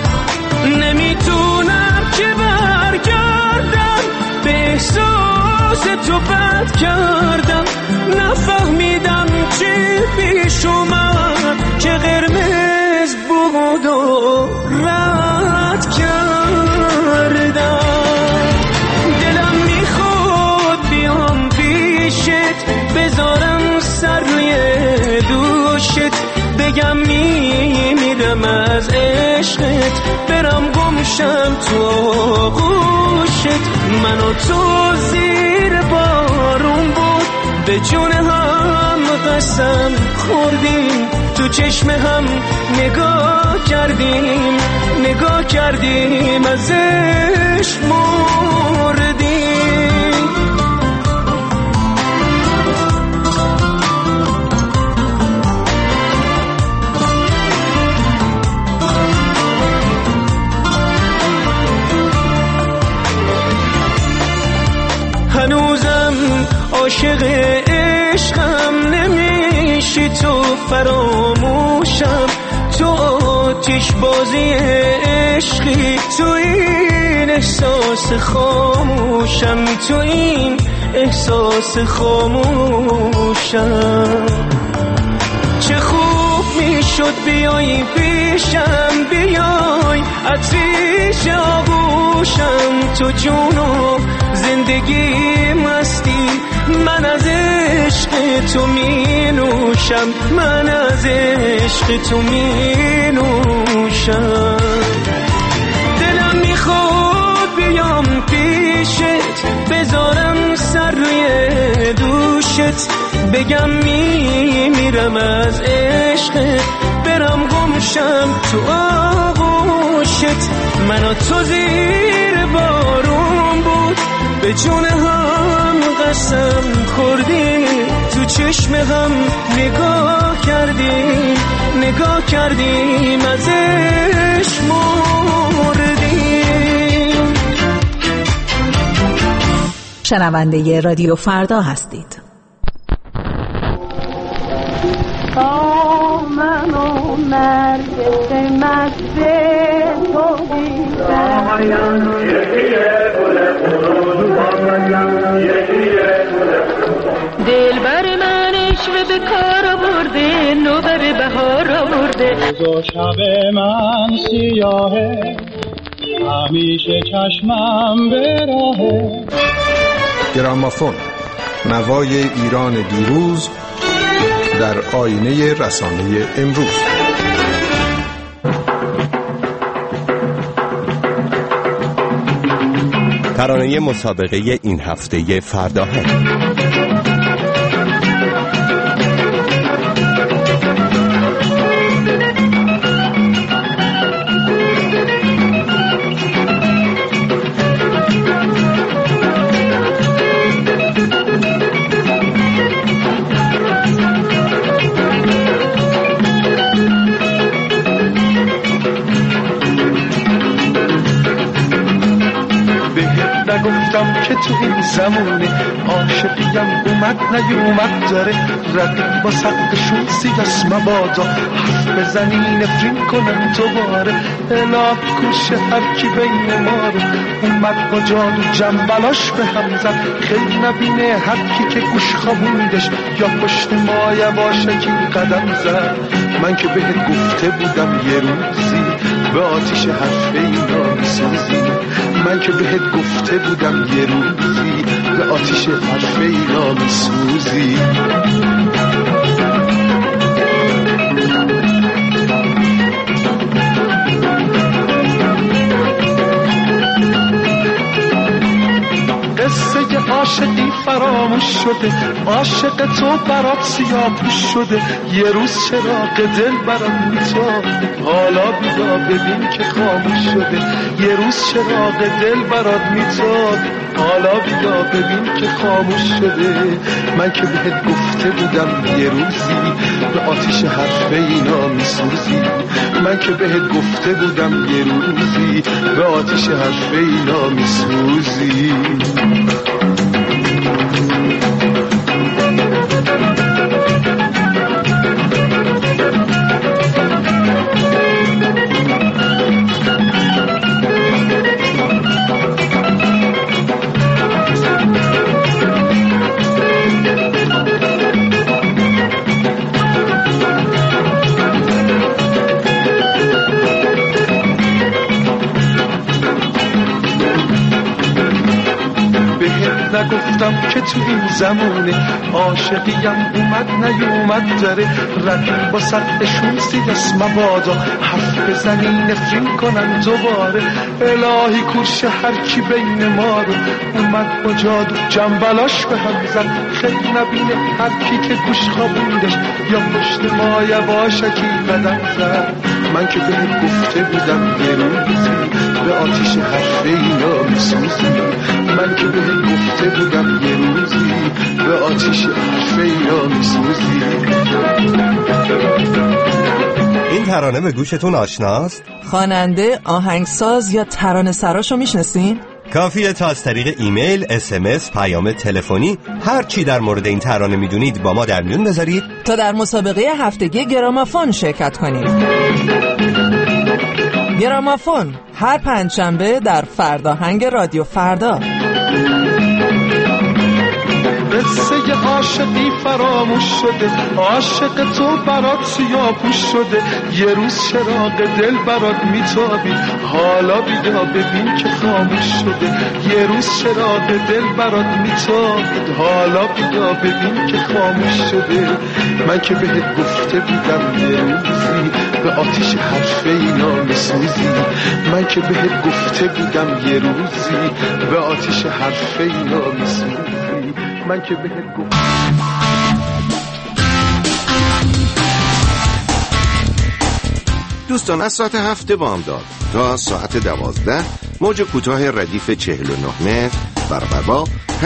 نمیتونم که برگردم، به احساس تو بد کردم، نفهمیدم چی پیش اومد که قرمز بود و رد کردم. دلم میخواد بیام پیشت، بذارم سر روی دوشت، بگم میمیرم از عشقت، برم گمشم تو آغوشت. من و تو زیر بارون بود، به جون هم قسم خوردیم، تو چشم هم نگاه کردیم از عشق مردیم. عاشق عشقم نمیشی تو فراموشم، تو آتش بازی عشقی، تو این احساس خاموشم، تو این احساس خاموشم. چه خوب میشد بیای پیشم، بیای عطریش آغوشم، تو جون و زندگی مستی، من از عشق تو می نوشم، من از عشق تو می نوشم. دلم میخواد بیام پیشت، بذارم سر روی دوشت، بگم میمیرم از عشقت، برم گمشم تو آغوشت. من و تو زیر بارون بود، به جون هم قسم خوردیم، تو چشم هم نگاه کردیم، نگاه کردیم از عشق مردیم. شنونده رادیو فردا هستید. من و نرگس مزه تو بیدم، دل بر من عشق به کار آورده، نوبر بهار آورده. روز و شب من سیاهه، همیشه چشمم به راهه. گرامافون، نوای ایران دیروز در آینه رسانه امروز. ترانه مسابقه این هفته فرداها. نگفتم که تو این زمونه عاشقیم اومد نیومد داره، رقیب با سقفشون سیاس مبادا حرف بزنی نفرین کنم دوباره. الهی کوشه هرکی بین ما رو اومد با جادو جنبلاش به هم زد، خیلی نبینه هرکی که گوش خوابوندش یا پشت ما یواشکی قدم زد. من که بهت گفته بودم یه روزی به آتیش حرف اینا میسوزی، من که بهت گفته بودم یه روزی به آتیش حرف اینا میسوزی. قصه عاشقی فراموش شده، عاشق تو برات سیاه‌پوش شده. یه روز چراغ دل برام میتاب، حالا بیدا ببین که خاموش شده. یه روز چراغ دل برات میتاب، حالا بیدا ببین که خاموش شده. من که بهت گفته بودم یه روزی به آتیش حرف اینا میسوزی، من که بهت گفته بودم یه روزی به آتیش حرف اینا میسوزی. نگفتم که تو این زمونه عاشقیم اومد نیومد داره، رقیب با سطحشون سیاس مبادا حرف بزنی نفرین کنن دوباره. الهی کورشه هرکی بین ما رو اومد با جادو جنبلاش به هم زد، خیلی نبینه هرکی که گوش خوابوندش یا پشت ما یواشکی قدم زد. من که بهت گفته بودم یه روزی به آتیش حرف اینا میسوزی، من که بهت گفته بودم یه روزی به آتیش حرف اینا میسوزی. این ترانه به گوشتون آشناست؟ خواننده، آهنگساز یا ترانه سراشو میشناسین؟ کافیه تا از طریق ایمیل، SMS، پیام تلفنی هر چی در مورد این ترانه میدونید با ما در میون بذارید تا در مسابقه هفتگی گرامافون شرکت کنید. گرامافون هر پنجشنبه در فرداهنگ رادیو فردا. قصه عاشقی فراموش شده، عاشق تو برات سیاه‌پوش شده، یه روز چراغ دل برات میتابی، حالا بیا ببین که خاموش شده. یه روز چراغ دل برات میتابید، حالا بیا ببین که خاموش شده. من که بهت گفته بودم یه روزی به آتیش حرف اینا میسوزی، من که بهت گفته بودم یه روزی به آتیش حرف اینا میسوزی، من که بهت گفت. دوستان از ساعت 7 بامداد تا ساعت 12 موج کوتاه ردیف 49 متر برابر با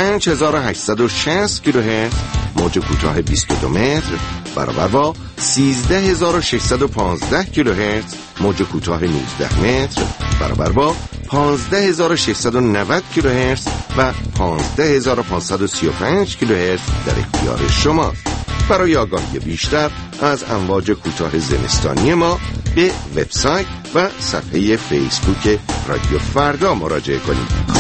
5860 کیلوهرتز، موج کوتاه 22 متر برابر با 13615 کیلوهرتز، موج کوتاه 19 متر برابر با 15690 کیلوهرتز و 15535 کیلوهرتز در اختیار شماست. برای آگاهی بیشتر از امواج کوتاه زمستانی ما به وبسایت و صفحه فیسبوک رادیو فردا مراجعه کنید.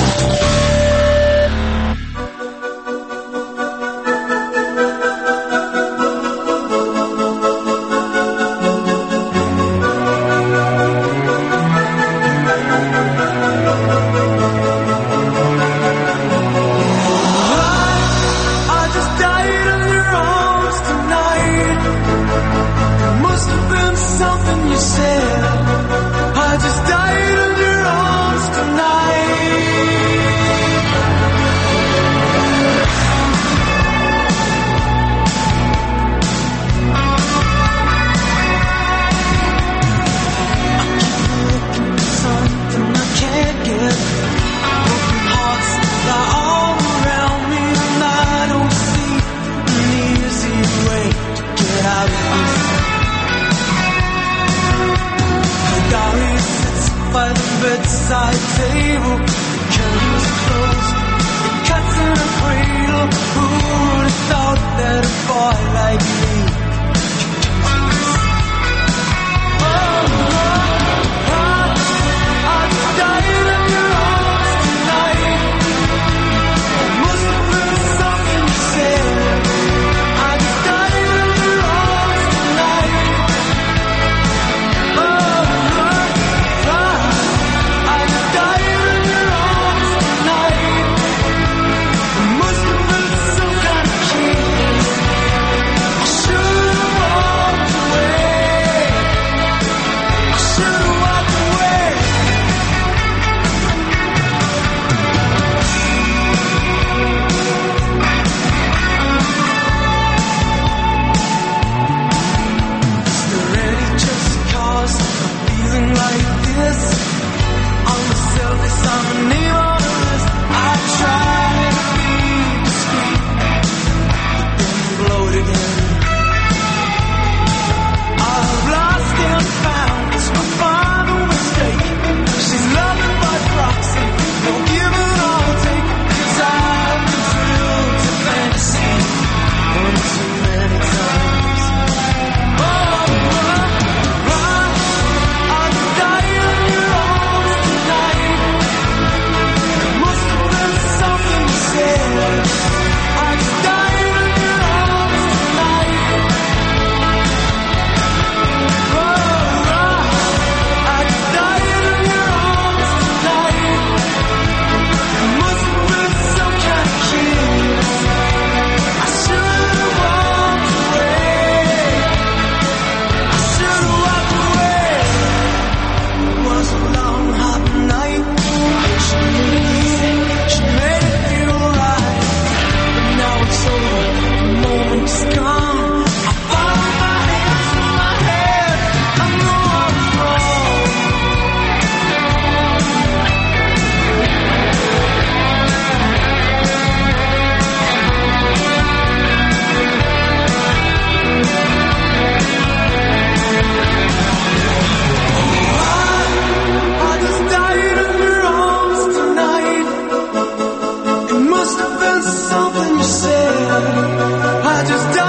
I just